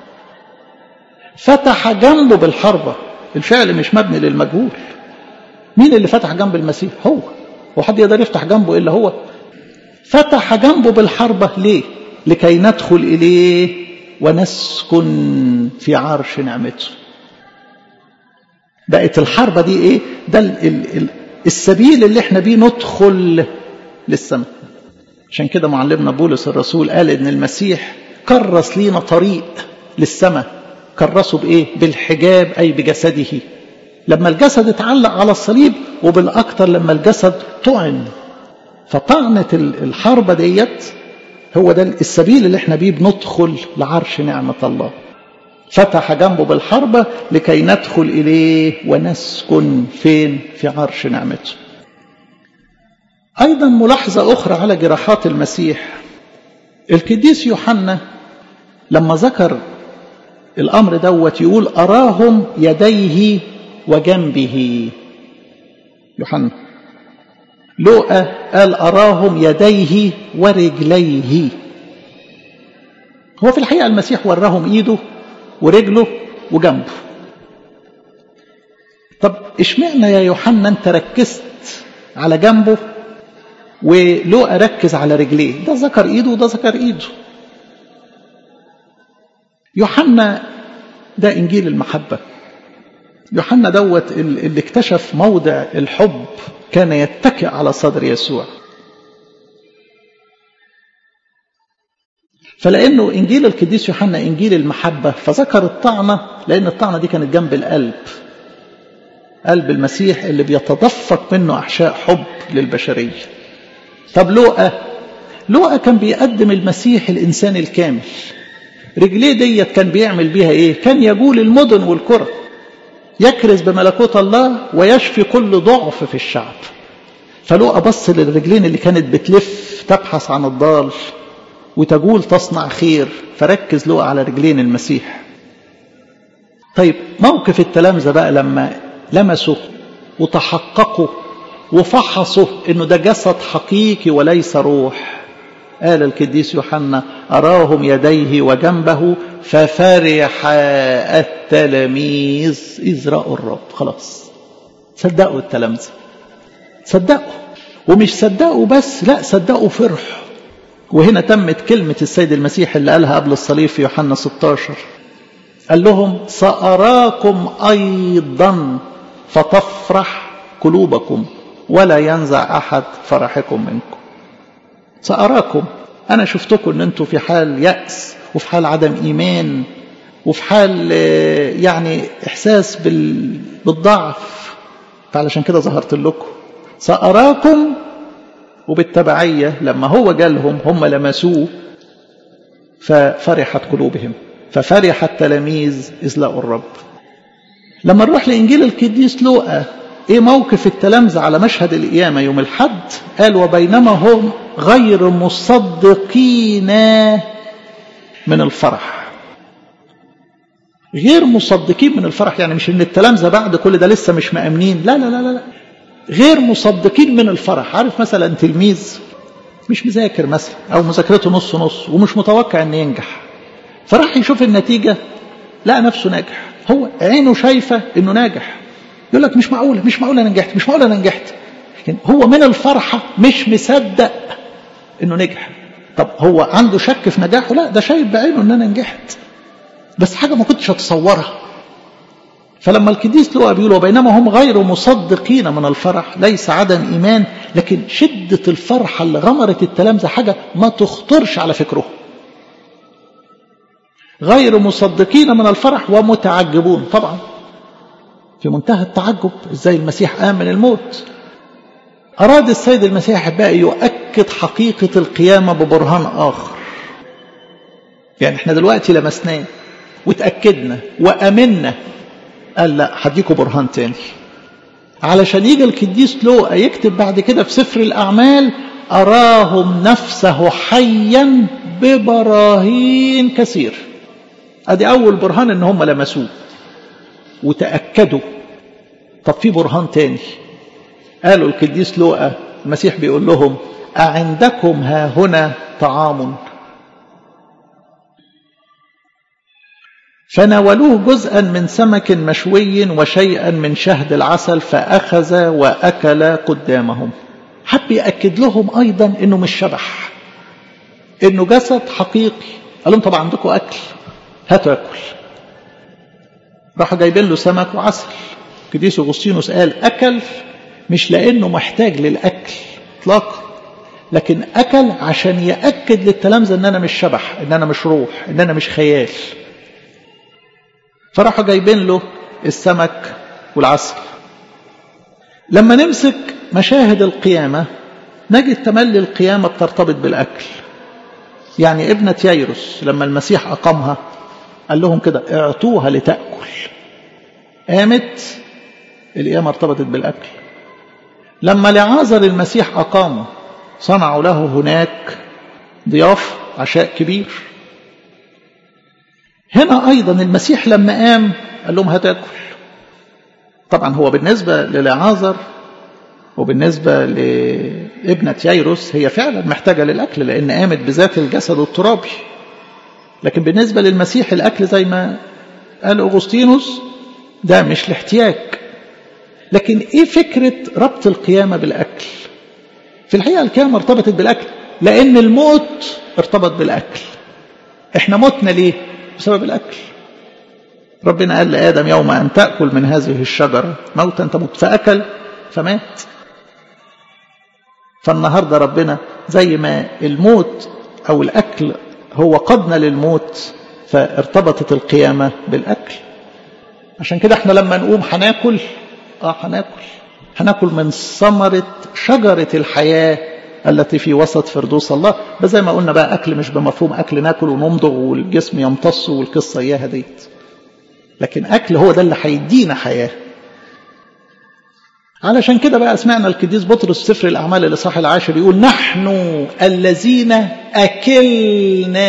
فتح جنبه بالحربة. الفعل مش مبني للمجهول. مين اللي فتح جنب المسيح؟ هو. وحد يقدر يفتح جنبه إلا هو. فتح جنبه بالحربة ليه؟ لكي ندخل إليه ونسكن في عرش نعمته. بقت الحربة دي إيه؟ ده السبيل اللي احنا بيه ندخل للسماء. عشان كده معلمنا بولس الرسول قال إن المسيح كرس لينا طريق للسماء. كرسه بإيه؟ بالحجاب، أي بجسده. لما الجسد اتعلق على الصليب، وبالأكثر لما الجسد طعن، فطعنة الحربة ديت هو ده السبيل اللي احنا بيه بندخل لعرش نعمة الله. فتح جنبه بالحربة لكي ندخل إليه ونسكن فين؟ في عرش نعمته. أيضا ملاحظة أخرى على جراحات المسيح، القديس يوحنا لما ذكر الأمر دوت يقول أراهم يديه وجنبه. يوحنا. لوقا قال أراهم يديه ورجليه. هو في الحقيقة المسيح وراهم إيده ورجله وجنبه. طب اشمعنا يا يوحنا أنت ركزت على جنبه ولوقا ركز على رجليه؟ ده ذكر إيده وده ذكر إيده. يوحنا ده إنجيل المحبة. يوحنا دوت اللي اكتشف موضع الحب، كان يتكئ على صدر يسوع. فلأنه إنجيل القديس يوحنا إنجيل المحبة، فذكر الطعنة، لأن الطعنة دي كانت جنب القلب، قلب المسيح اللي بيتدفق منه أحشاء حب للبشرية. طب لوقا كان بيقدم المسيح الإنسان الكامل. رجليه ديت كان بيعمل بيها إيه؟ كان يجول المدن والقرى، يكرز بملكوت الله ويشفي كل ضعف في الشعب. فلوقا بص للرجلين اللي كانت بتلف تبحث عن الضال وتجول تصنع خير، فركز لوقا على رجلين المسيح. طيب موقف التلامذة بقى لما لمسوا وتحققوا وفحصوا انه ده جسد حقيقي وليس روح، قال القديس يوحنا أراهم يديه وجنبه ففرح التلاميذ إذ رأوا الرب. خلاص صدقوا التلامذة، صدقوا، ومش صدقوا بس، لا صدقوا فرح. وهنا تمت كلمة السيد المسيح اللي قالها قبل الصليب في يوحنا 16، قال لهم سأراكم أيضا فتفرح قلوبكم ولا ينزع أحد فرحكم منكم. سأراكم، أنا شفتكم أن أنتم في حال يأس وفي حال عدم إيمان وفي حال يعني إحساس بالضعف، فعلشان كده ظهرت لكم. سأراكم، وبالتبعية لما هو جالهم هم لمسوه ففرحت قلوبهم، ففرح التلاميذ إذ لقوا الرب. لما نروح لإنجيل القديس لوقا، إيه موقف التلامذة على مشهد القيامة يوم الحد؟ قال وبينما هم غير مصدقين من الفرح. غير مصدقين من الفرح. يعني مش ان التلامذة بعد كل ده لسه مش مأمنين، لا لا لا لا، غير مصدقين من الفرح. عارف مثلا تلميذ مش مذاكر مثلا او مذاكرته نص نص ومش متوقع ان ينجح، فراح يشوف النتيجة لقى نفسه ناجح، هو عينه شايفة انه ناجح، يقول لك مش معقولة مش معقولة انا نجحت، مش معقولة انا نجحت، لكن هو من الفرحة مش مصدق انه نجح. طب هو عنده شك في نجاحه؟ لا، ده شايف بعينه ان انا نجحت، بس حاجة ما كنتش اتصورها. فلما القديس لوقا بيقول وبينما هم غير مصدقين من الفرح، ليس عدم إيمان، لكن شدة الفرحة اللي غمرت التلامذة حاجة ما تخطرش على فكره. غير مصدقين من الفرح ومتعجبون، طبعا في منتهى التعجب ازاي المسيح قام من الموت. أراد السيد المسيح بقى يؤكد حقيقة القيامة ببرهان آخر. يعني احنا دلوقتي لمسناه وتأكدنا وأمنا، قال لا هديكوا برهان تاني، علشان يجي القديس لوقا يكتب بعد كده في سفر الأعمال أراهم نفسه حيا ببراهين كثير. ادي أول برهان ان هم لمسوه وتأكدوا. طب في برهان تاني، قالوا القديس لوقا المسيح بيقول لهم أعندكم ها هنا طعام؟ فناولوه جزءا من سمك مشوي وشيئا من شهد العسل فأخذ وأكل قدامهم. حب يأكد لهم أيضا أنه مش شبح، أنه جسد حقيقي. قال لهم طبعا عندكم أكل، هاتوا أكل. راحوا جايبين له سمك وعسل. قديس أغسطينوس قال أكل مش لأنه محتاج للأكل اطلاقا، لكن أكل عشان يأكد للتلامذة أن أنا مش شبح، أن أنا مش روح، أن أنا مش خيال. فراحوا جايبين له السمك والعسل. لما نمسك مشاهد القيامة نجد تملي القيامة بترتبط بالأكل. يعني ابنة يايروس لما المسيح أقامها قال لهم كده اعطوها لتأكل، قامت القيامة ارتبطت بالأكل. لما لعازر المسيح أقامه صنعوا له هناك ضيافة عشاء كبير. هنا أيضا المسيح لما قام قال لهم هتاكل. طبعا هو بالنسبة للعازر وبالنسبة لابنة يايروس هي فعلا محتاجة للأكل لأن قامت بذات الجسد الترابي، لكن بالنسبة للمسيح الأكل زي ما قال أغسطينوس ده مش الاحتياج. لكن إيه فكرة ربط القيامة بالأكل؟ في الحقيقة القيامة ارتبطت بالأكل لأن الموت ارتبط بالأكل. إحنا متنا ليه؟ بسبب الأكل. ربنا قال لآدم يوم أن تأكل من هذه الشجرة موتا تموت، فأكل فمات. فالنهاردة ربنا زي ما الموت أو الأكل هو قدنا للموت، فارتبطت القيامة بالأكل. عشان كده احنا لما نقوم هناكل هناكل من ثمرة شجرة الحياة التي في وسط فردوس الله. بس زي ما قلنا بقى أكل مش بمفهوم أكل ناكل ونمضغ والجسم يمتص والقصة إياها ديت، لكن أكل هو ده اللي هيدينا حياة. علشان كده بقى سمعنا القديس بطرس سفر الأعمال الإصحاح 10 يقول نحن الذين أكلنا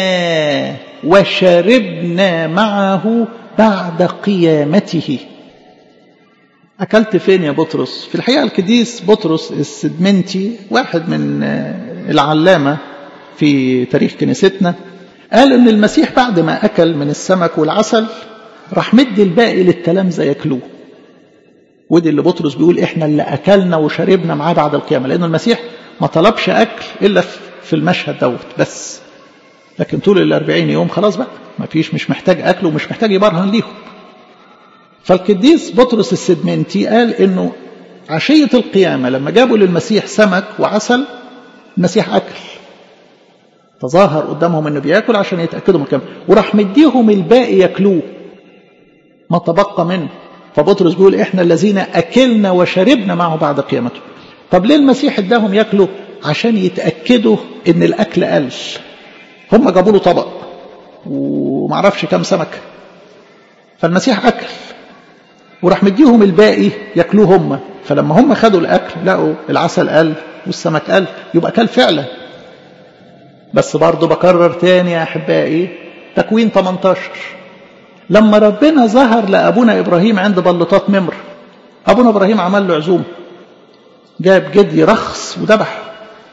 وشربنا معه بعد قيامته. أكلت فين يا بطرس؟ في الحقيقة القديس بطرس السدمنتي واحد من العلامة في تاريخ كنيستنا قال إن المسيح بعد ما أكل من السمك والعسل راح مد الباقي للتلامذة يأكلوه. ودي اللي بطرس بيقول إحنا اللي أكلنا وشربنا معاه بعد القيامة، لأن المسيح ما طلبش أكل إلا في المشهد دوت بس، لكن طول 40 يوم خلاص بقى ما فيش، مش محتاج أكل ومش محتاج يبرهن ليهم. فالقديس بطرس السدمنتي قال إنه عشية القيامة لما جابوا للمسيح سمك وعسل المسيح أكل، تظاهر قدامهم إنه بيأكل عشان يتأكدوا من القيامة، وراح مديهم الباقي يأكلوه ما تبقى منه. فبطرس بيقول إحنا الذين أكلنا وشربنا معه بعد قيامته. طب ليه المسيح اداهم يأكلوا؟ عشان يتأكدوا إن الأكل قل. هم جابوا له طبق ومعرفش كم سمكة، فالمسيح أكل وراح مديهم الباقي يأكلوه هم. فلما هم خدوا الأكل لقوا العسل قل والسمك قل، يبقى كل فعلا. بس برضو بكرر تاني يا أحبائي تكوين 18 لما ربنا ظهر لأبونا إبراهيم عند بلطات ممر، أبونا إبراهيم عمل له عزوم، جاب جدي رخص وذبح.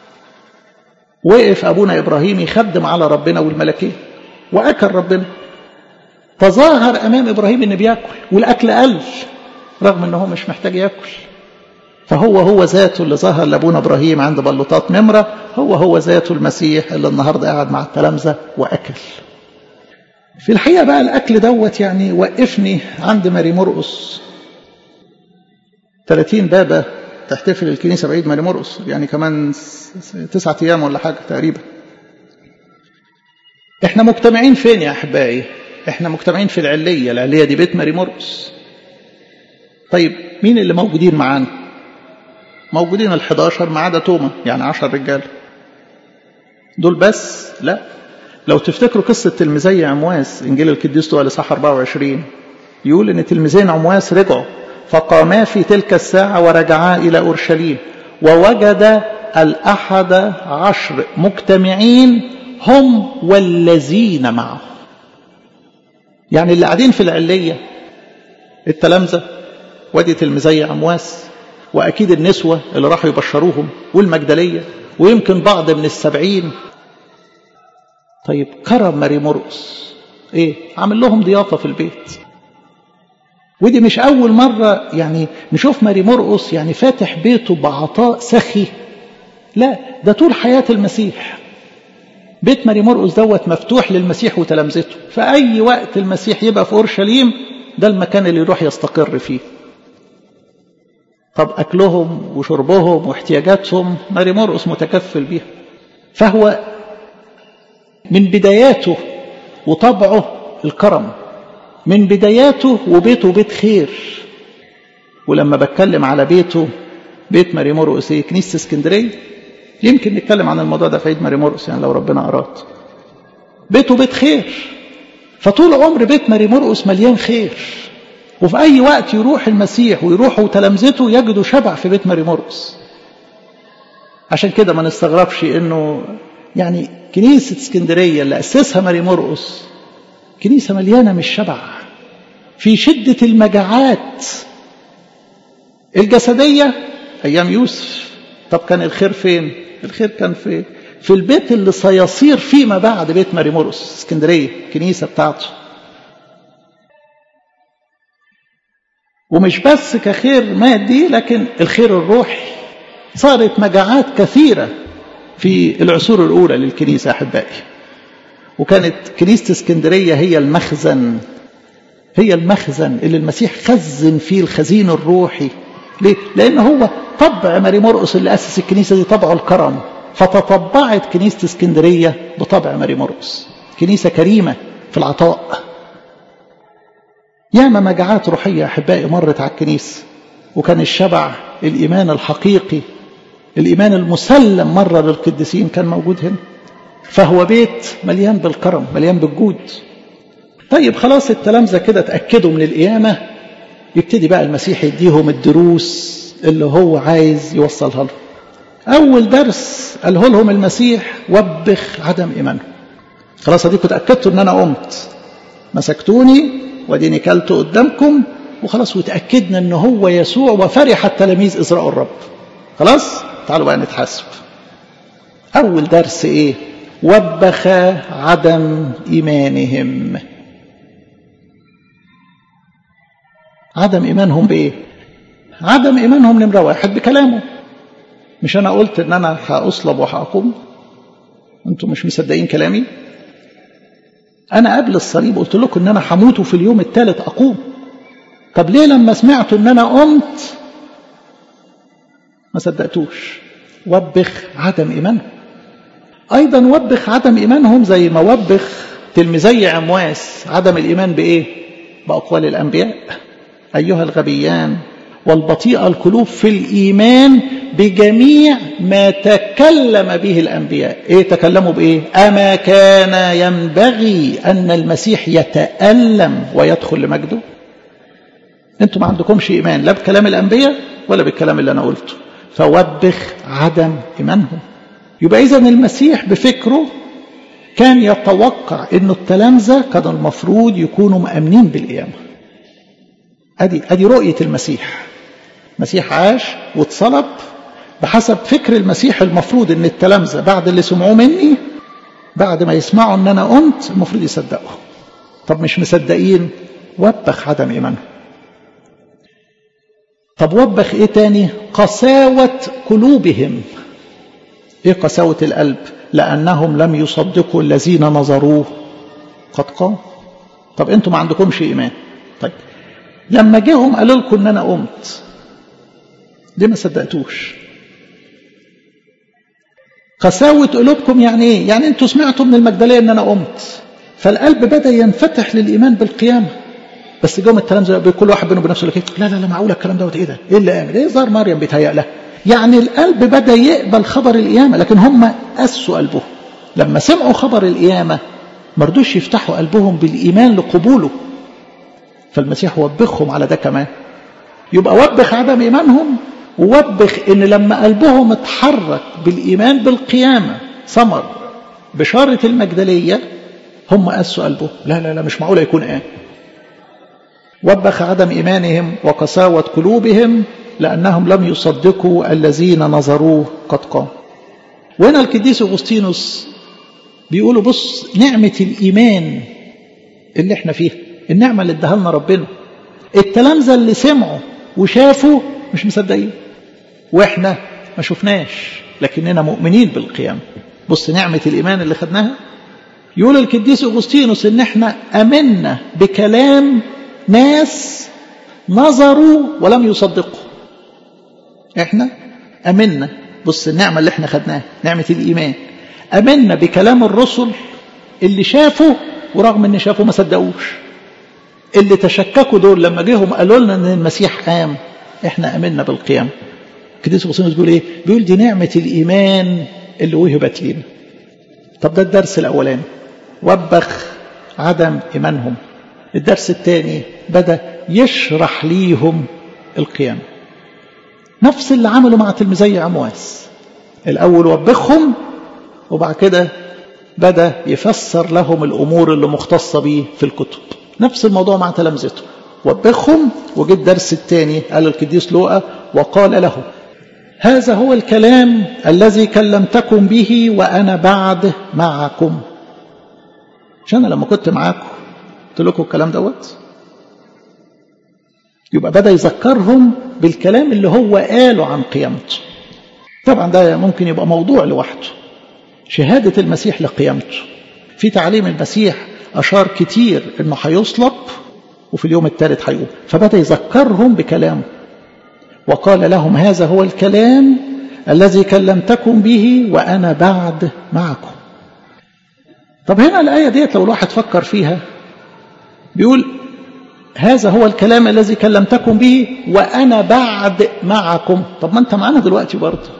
وقف أبونا إبراهيم يخدم على ربنا والملكين وأكل ربنا. تظاهر أمام إبراهيم إنه بيأكل، والأكل قل رغم إنه مش محتاج يأكل. فهو ذاته اللي ظهر لأبونا إبراهيم عند بلطات ممرة، هو ذاته المسيح اللي النهاردة قاعد مع التلامذة وأكل. في الحقيقة بقى الأكل دوت يعني وقفني عند ماري مرقس. 30 بابا تحتفل الكنيسة بعيد ماري مرقس، يعني كمان 9 أيام ولا حاجة تقريبا. احنا مجتمعين فين يا أحبائي؟ احنا مجتمعين في العلية. العلية دي بيت ماري مرقس. طيب مين اللي موجودين معانا؟ موجودين 11 ما عدا توما، يعني 10 رجال دول بس؟ لا، لو تفتكروا قصة تلميذي عمواس إنجيل القديس لوقا الإصحاح 24 يقول إن تلميذين عمواس رجعوا فقاما في تلك الساعة ورجعا إلى أورشليم ووجد 11 مجتمعين هم والذين معه. يعني اللي قاعدين في العلية التلامذة وادي تلميذي عمواس، وأكيد النسوة اللي راحوا يبشروهم والمجدلية، ويمكن بعض من 70. طيب كرم ماري مرقس ايه؟ عامل لهم ضيافة في البيت. ودي مش أول مرة يعني نشوف ماري مرقس يعني فاتح بيته بعطاء سخي، لا ده طول حياة المسيح بيت ماري مرقس دوت مفتوح للمسيح وتلامذته. فأي وقت المسيح يبقى في أورشليم ده المكان اللي يروح يستقر فيه. طب أكلهم وشربهم واحتياجاتهم ماري مرقس متكفل بيها. فهو من بداياته وطبعه الكرم، من بداياته وبيته بيت خير. ولما بتكلم على بيته بيت ماري مرقس ايه؟ كنيسة اسكندرية. يمكن نتكلم عن الموضوع ده في عيد ماري مرقس يعني لو ربنا أراد. بيته بيت خير. فطول عمر بيت ماري مرقس مليان خير، وفي أي وقت يروح المسيح ويروحوا تلامذته يجدوا شبع في بيت ماري مرقس. عشان كده ما نستغربش إنه يعني كنيسة اسكندرية اللي أسسها ماري مرقس كنيسة مليانة من الشبع في شدة المجاعات الجسدية أيام يوسف. طب كان الخير فين؟ الخير كان في البيت اللي سيصير فيما بعد بيت ماري مرقس اسكندرية كنيسة بتاعته. ومش بس كخير مادي لكن الخير الروحي. صارت مجاعات كثيرة في العصور الأولى للكنيسة أحبائي، وكانت كنيسة اسكندرية هي المخزن اللي المسيح خزن فيه الخزين الروحي. ليه؟ لأن هو طبع ماري مرقس اللي أسس الكنيسة دي طبعه الكرم، فتطبعت كنيسة اسكندرية بطبع ماري مرقس، كنيسة كريمة في العطاء. ياما مجاعات روحية أحبائي مرت على الكنيسة، وكان الشبع الإيمان الحقيقي، الإيمان المسلم مرة للقديسين كان موجود هنا. فهو بيت مليان بالكرم، مليان بالجود. طيب خلاص التلامذة كده اتأكدوا من القيامة، يبتدي بقى المسيح يديهم الدروس اللي هو عايز يوصلها لهم. أول درس قاله لهم المسيح وبخ عدم إيمانهم. خلاص أديكم اتأكدتوا إن أنا قمت، مسكتوني وديني كلت قدامكم وخلاص، وتأكدنا إن هو يسوع، وفرح التلاميذ إذ رأوا الرب. خلاص تعالوا بقى نتحاسب. أول درس إيه؟ وبخ عدم إيمانهم. عدم إيمانهم بإيه؟ عدم إيمانهم نمرة واحد بكلامه. مش أنا قلت إن أنا هأصلب وهأقوم؟ أنتم مش مصدقين كلامي؟ أنا قبل الصليب قلت لكم إن أنا هموت وفي اليوم الثالث أقوم. طب ليه لما سمعتوا إن أنا قمت ما صدقتوش؟ وبخ عدم إيمانهم. أيضا وبخ عدم إيمانهم زي ما وبخ تلميذي عمواس عدم الإيمان بإيه؟ بأقوال الأنبياء. أيها الغبيان والبطيء القلوب في الإيمان بجميع ما تكلم به الأنبياء. إيه تكلموا بإيه؟ أما كان ينبغي أن المسيح يتألم ويدخل لمجده؟ أنتم ما عندكمش إيمان لا بكلام الأنبياء ولا بالكلام اللي أنا قلته، فوبخ عدم إيمانهم. يبقى إذن المسيح بفكره كان يتوقع أن التلامذة كان المفروض يكونوا مأمنين بالقيامة. أدي رؤية المسيح. المسيح عاش واتصلب بحسب فكر المسيح. المفروض أن التلامذة بعد اللي سمعوه مني، بعد ما يسمعوا أن أنا قمت، المفروض يصدقوا. طب مش مصدقين، وبخ عدم إيمانهم. طب وبخ إيه تاني؟ قساوة قلوبهم. إيه قساوة القلب؟ لأنهم لم يصدقوا الذين نظروه قد قام. طب أنتم ما عندكمش إيمان. طيب لما جيهم قالوا لكم أن أنا قمت، ليه ما صدقتوش؟ قساوة قلوبكم يعني إيه؟ يعني أنتم سمعتوا من المجدلية أن أنا قمت، فالقلب بدأ ينفتح للإيمان بالقيامة. بس جوم التلامذة كل واحد بينه وبنفسه لك لا لا لا معقولة الكلام دوت؟ إيه ده؟ إيه اللي قامل؟ إيه ظهر مريم بيتهيأ لها؟ يعني القلب بدأ يقبل خبر القيامة، لكن هم قسوا قلبهم. لما سمعوا خبر القيامة ما رضوش يفتحوا قلبهم بالإيمان لقبوله، فالمسيح وبخهم على ده كمان. يبقى وبخ عدم إيمانهم، ووبخ إن لما قلبهم اتحرك بالإيمان بالقيامة ثمر بشارة المجدلية، هم قسوا قلبهم. لا لا لا مش معقول يكون إيه. وبخ عدم إيمانهم وقساوة قلوبهم لأنهم لم يصدقوا الذين نظروه قد قام. وهنا القديس أغسطينوس بيقولوا بص نعمة الإيمان اللي احنا فيها، النعمة اللي اداها لنا ربنا. التلامذة اللي سمعوا وشافوا مش مصدقين، واحنا ما شفناش لكننا مؤمنين بالقيامة. بص نعمة الإيمان اللي خدناها. يقول القديس أغسطينوس ان احنا أمنا بكلام ناس نظروا ولم يصدقوا. احنا أمنا، بص النعمة اللي احنا خدناها نعمة الإيمان، أمنا بكلام الرسل اللي شافوا ورغم ان شافوا ما صدقوش. اللي تشككوا دول لما جيهم قالوا لنا ان المسيح قام، احنا أمنا بالقيامة. القديس أغسطينوس بيقول ايه؟ بيقول دي نعمة الإيمان اللي وهبت لنا. طب ده الدرس الأولاني، وبخ عدم إيمانهم. الدرس الثاني بدأ يشرح ليهم القيامة، نفس اللي عملوا مع تلميذي عمواس. الأول وبخهم وبعد كده بدأ يفسر لهم الأمور اللي مختصة به في الكتب. نفس الموضوع مع تلامذته، وبخهم. وجد الدرس الثاني قال القديس لوقا وقال له هذا هو الكلام الذي كلمتكم به وأنا بعد معكم. عشان لما كنت معاكم قلت لكم الكلام دوت. يبقى بدأ يذكرهم بالكلام اللي هو قاله عن قيامته. طبعا ده ممكن يبقى موضوع لوحده، شهادة المسيح لقيامته. في تعليم المسيح أشار كتير إنه هيصلب وفي اليوم الثالث هيقوم، فبدأ يذكرهم بكلامه. وقال لهم هذا هو الكلام الذي كلمتكم به وأنا بعد معكم. طب هنا الآية ديت لو الواحد فكر فيها، بيقول هذا هو الكلام الذي كلمتكم به وأنا بعد معكم. طب ما أنت معانا دلوقتي برضه،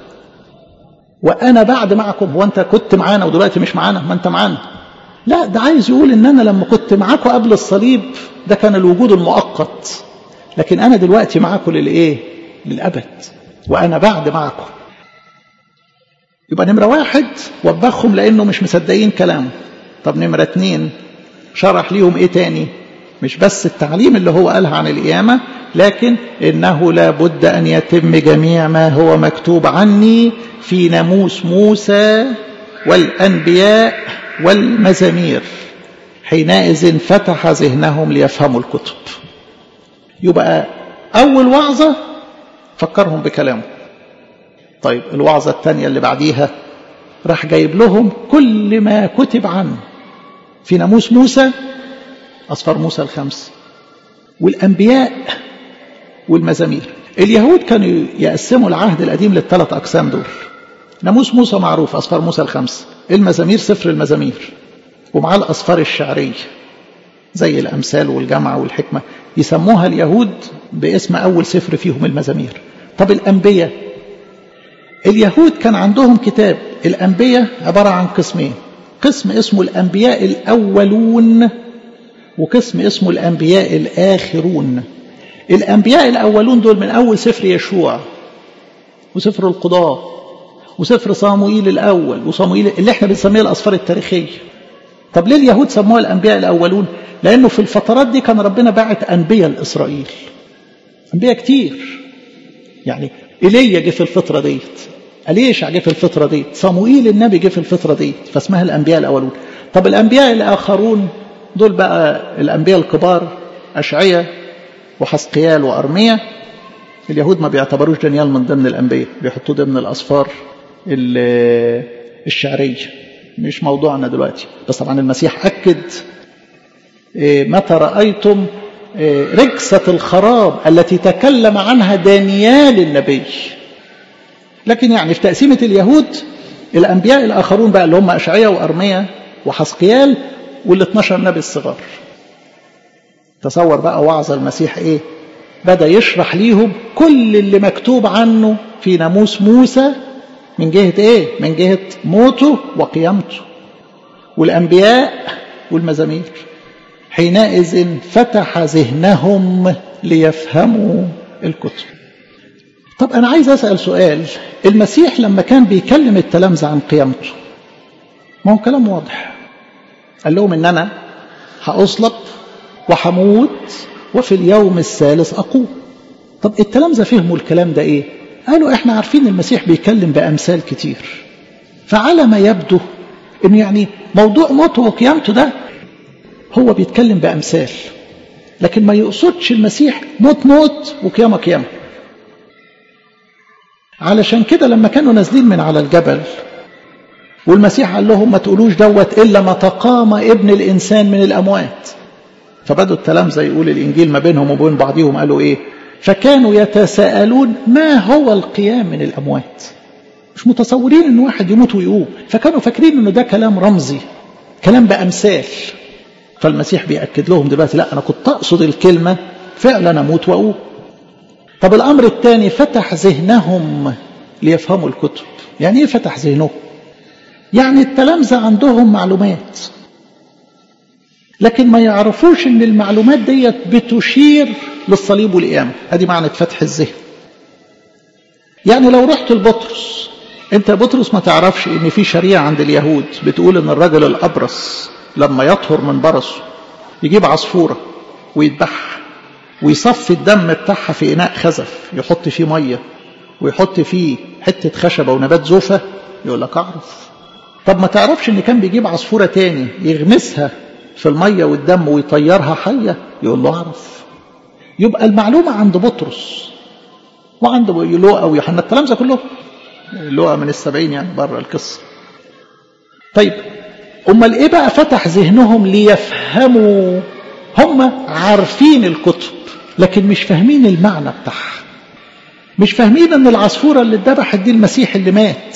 وأنا بعد معكم. هو أنت كنت معانا ودلوقتي مش معانا؟ ما أنت معانا. لا، ده عايز يقول إن أنا لما كنت معاكم قبل الصليب ده كان الوجود المؤقت، لكن أنا دلوقتي معاكم للإيه؟ للأبد، وأنا بعد معكم. يبقى نمرة واحد وبخهم لأنه مش مصدقين كلامه. طب نمرة اتنين شرح ليهم إيه تاني؟ مش بس التعليم اللي هو قالها عن القيامة، لكن إنه لا بد أن يتم جميع ما هو مكتوب عني في ناموس موسى والأنبياء والمزامير. حينئذ فتح ذهنهم ليفهموا الكتب. يبقى أول وعظة فكرهم بكلامه. طيب الوعظة الثانية اللي بعديها راح جايب لهم كل ما كتب عنه في ناموس موسى، أسفار موسى الخمس، والأنبياء والمزامير. اليهود كانوا يقسموا العهد القديم للثلاث أقسام دول. ناموس موسى معروف، أسفار موسى الخمس. المزامير سفر المزامير، ومع الأسفار الشعرية زي الأمثال والجمع والحكمة، يسموها اليهود باسم أول سفر فيهم المزامير. طب الأنبياء، اليهود كان عندهم كتاب الأنبياء عبارة عن قسمين، قسم اسمه الأنبياء الأولون وقسم اسمه الأنبياء الآخرون. الأنبياء الأولون دول من أول سفر يشوع وسفر القضاء وسفر صموئيل الأول وصموئيل اللي احنا بنسميه الأسفار التاريخية. طب ليه اليهود سموها الأنبياء الأولون؟ لأنه في الفترات دي كان ربنا باعت أنبياء لإسرائيل، أنبياء كتير. يعني إيليا جه في الفترة ديت، أليشع جه في الفترة ديت، صموئيل النبي جه في الفترة ديت، فاسمها الأنبياء الأولون. طب الأنبياء الآخرون دول بقى الأنبياء الكبار، أشعيا وحزقيال وأرميا. اليهود ما بيعتبروش دانيال من ضمن الأنبياء، بيحطوه ضمن الأسفار الشعرية، مش موضوعنا دلوقتي. بس طبعا المسيح أكد متى رأيتم ركسة الخراب التي تكلم عنها دانيال النبي. لكن يعني في تقسيمة اليهود الأنبياء الآخرون بقى اللي هم أشعيا وأرميا وحزقيال وال12 نبي الصغار. تصور بقى وعظ المسيح إيه؟ بدأ يشرح ليهم كل اللي مكتوب عنه في ناموس موسى من جهة إيه؟ من جهة موته وقيامته والأنبياء والمزامير. حينئذ فتح ذهنهم ليفهموا الكتب. طب أنا عايز أسأل سؤال. المسيح لما كان بيكلم التلامذة عن قيامته، ما هو كلام واضح، قال لهم إن أنا هأصلب وحموت وفي اليوم الثالث أقوم. طب التلامذة فهموا الكلام ده إيه؟ قالوا إحنا عارفين المسيح بيكلم بأمثال كتير، فعلى ما يبدو إن يعني موضوع موته وقيامته ده هو بيتكلم بأمثال، لكن ما يقصدش المسيح موت موت وقيامة قيامة. علشان كده لما كانوا نازلين من على الجبل والمسيح قال لهم ما تقولوش دوت إلا ما تقام ابن الإنسان من الأموات، فبدوا التلامذة يقول الإنجيل ما بينهم وبين بعضهم قالوا إيه؟ فكانوا يتساءلون ما هو القيام من الأموات. مش متصورين إن واحد يموت ويقوم، فكانوا فاكرين إنه ده كلام رمزي، كلام بأمثال. فالمسيح بيأكد لهم دلوقتي لا، أنا كنت أقصد الكلمة فعلا أموت وأقوم. طب الأمر الثاني فتح ذهنهم ليفهموا الكتب. يعني إيه فتح ذهنهم؟ يعني التلامذة عندهم معلومات لكن ما يعرفوش ان المعلومات ديت بتشير للصليب والقيامة. ادي معنى فتح الذهن. يعني لو رحت لبطرس، انت بطرس ما تعرفش ان في شريعة عند اليهود بتقول ان الرجل الابرص لما يطهر من برصه يجيب عصفورة ويذبحها ويصفي الدم بتاعها في اناء خزف، يحط فيه مية ويحط فيه حتة خشبة ونبات زوفة. يقول لك اعرف. طب ما تعرفش ان كان بيجيب عصفورة تاني يغمسها في المية والدم ويطيرها حية؟ يقول له اعرف. يبقى المعلومة عند بطرس وعند لوقا ويوحنا، التلامذة كلهم، لوقا من 70 يعني بره القصة. طيب امال ايه بقى فتح ذهنهم ليفهموا؟ هم عارفين الكتب لكن مش فاهمين المعنى بتاعها، مش فاهمين ان العصفورة اللي اتذبحت دي المسيح اللي مات.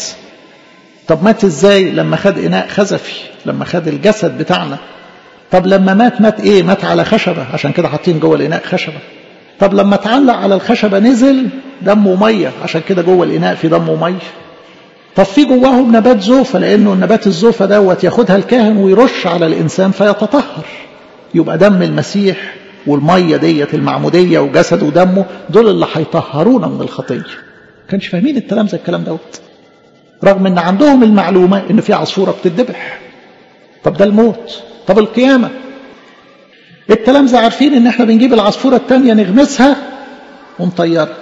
طب مات ازاي؟ لما خد اناء خزفي، لما خد الجسد بتاعنا. طب لما مات ايه؟ مات على خشبة، عشان كده حاطين جوه الاناء خشبة. طب لما اتعلق على الخشبة نزل دم ومية، عشان كده جوه الاناء في دم ومية. طب في جواهم نبات زوفة، لانه النبات الزوفة دوت ياخدها الكاهن ويرش على الانسان فيتطهر. يبقى دم المسيح والمية ديت المعمودية وجسده ودمه دول اللي هيطهرونا من الخطية. كانش فاهمين التلامذة الكلام دوت، رغم ان عندهم المعلومة ان في عصفورة بتذبح. طب ده الموت. طب القيامة، التلامذة عارفين ان احنا بنجيب العصفورة التانية نغمسها ونطيرها،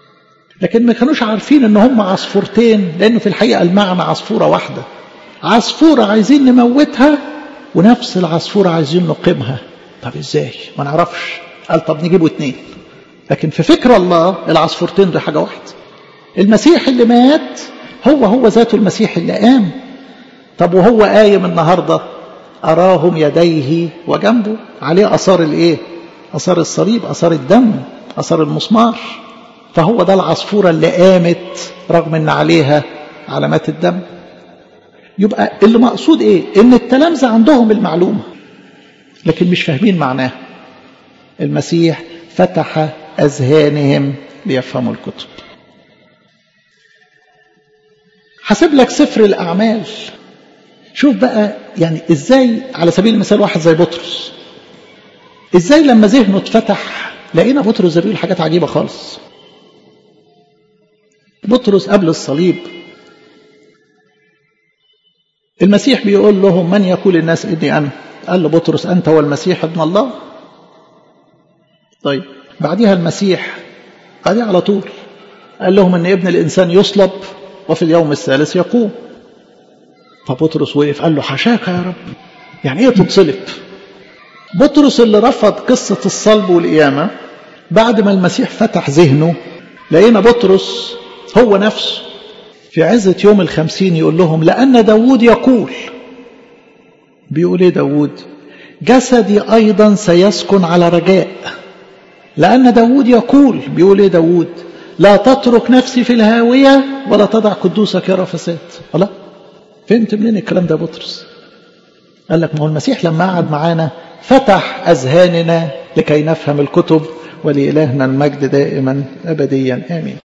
لكن ما كانوش عارفين ان هم عصفورتين، لانه في الحقيقة المعنى عصفورة واحدة. عصفورة عايزين نموتها ونفس العصفورة عايزين نقيمها. طب ازاي؟ ما نعرفش. قال طب نجيبوا 2. لكن في فكر الله العصفورتين دي حاجة واحدة. المسيح اللي مات هو ذاته المسيح اللي قام. طب وهو قايم النهاردة أراهم يديه وجنبه عليه أثار الإيه؟ أثار الصليب، أثار الدم، أثار المسمار. فهو ده العصفورة اللي قامت رغم أن عليها علامات الدم. يبقى اللي مقصود إيه؟ إن التلامذة عندهم المعلومة لكن مش فاهمين معناها. المسيح فتح أذهانهم ليفهموا الكتب. حسب لك سفر الأعمال، شوف بقى يعني إزاي على سبيل المثال واحد زي بطرس، إزاي لما ذهنه اتفتح لقينا بطرس بيقول حاجات عجيبة خالص. بطرس قبل الصليب المسيح بيقول لهم من يقول الناس إني أنا؟ قال له بطرس أنت هو المسيح ابن الله. طيب بعدها المسيح بعدها على طول قال لهم أن ابن الإنسان يصلب وفي اليوم الثالث يقوم. فبطرس وقف قال له حشاك يا رب، يعني إيه تتصلب؟ بطرس اللي رفض قصة الصلب والقيامة بعد ما المسيح فتح ذهنه لقينا بطرس هو نفسه في عزة يوم 50 يقول لهم لأن داود يقول. بيقول إيه داود؟ جسدي أيضا سيسكن على رجاء. لأن داود يقول، بيقول إيه داود؟ لا تترك نفسي في الهاوية ولا تضع قدوسك يرى فساد. الله، فهمت منين الكلام ده بطرس؟ قال لك ما هو المسيح لما قعد معانا فتح أذهاننا لكي نفهم الكتب، ولإلهنا المجد دائما أبديا آمين.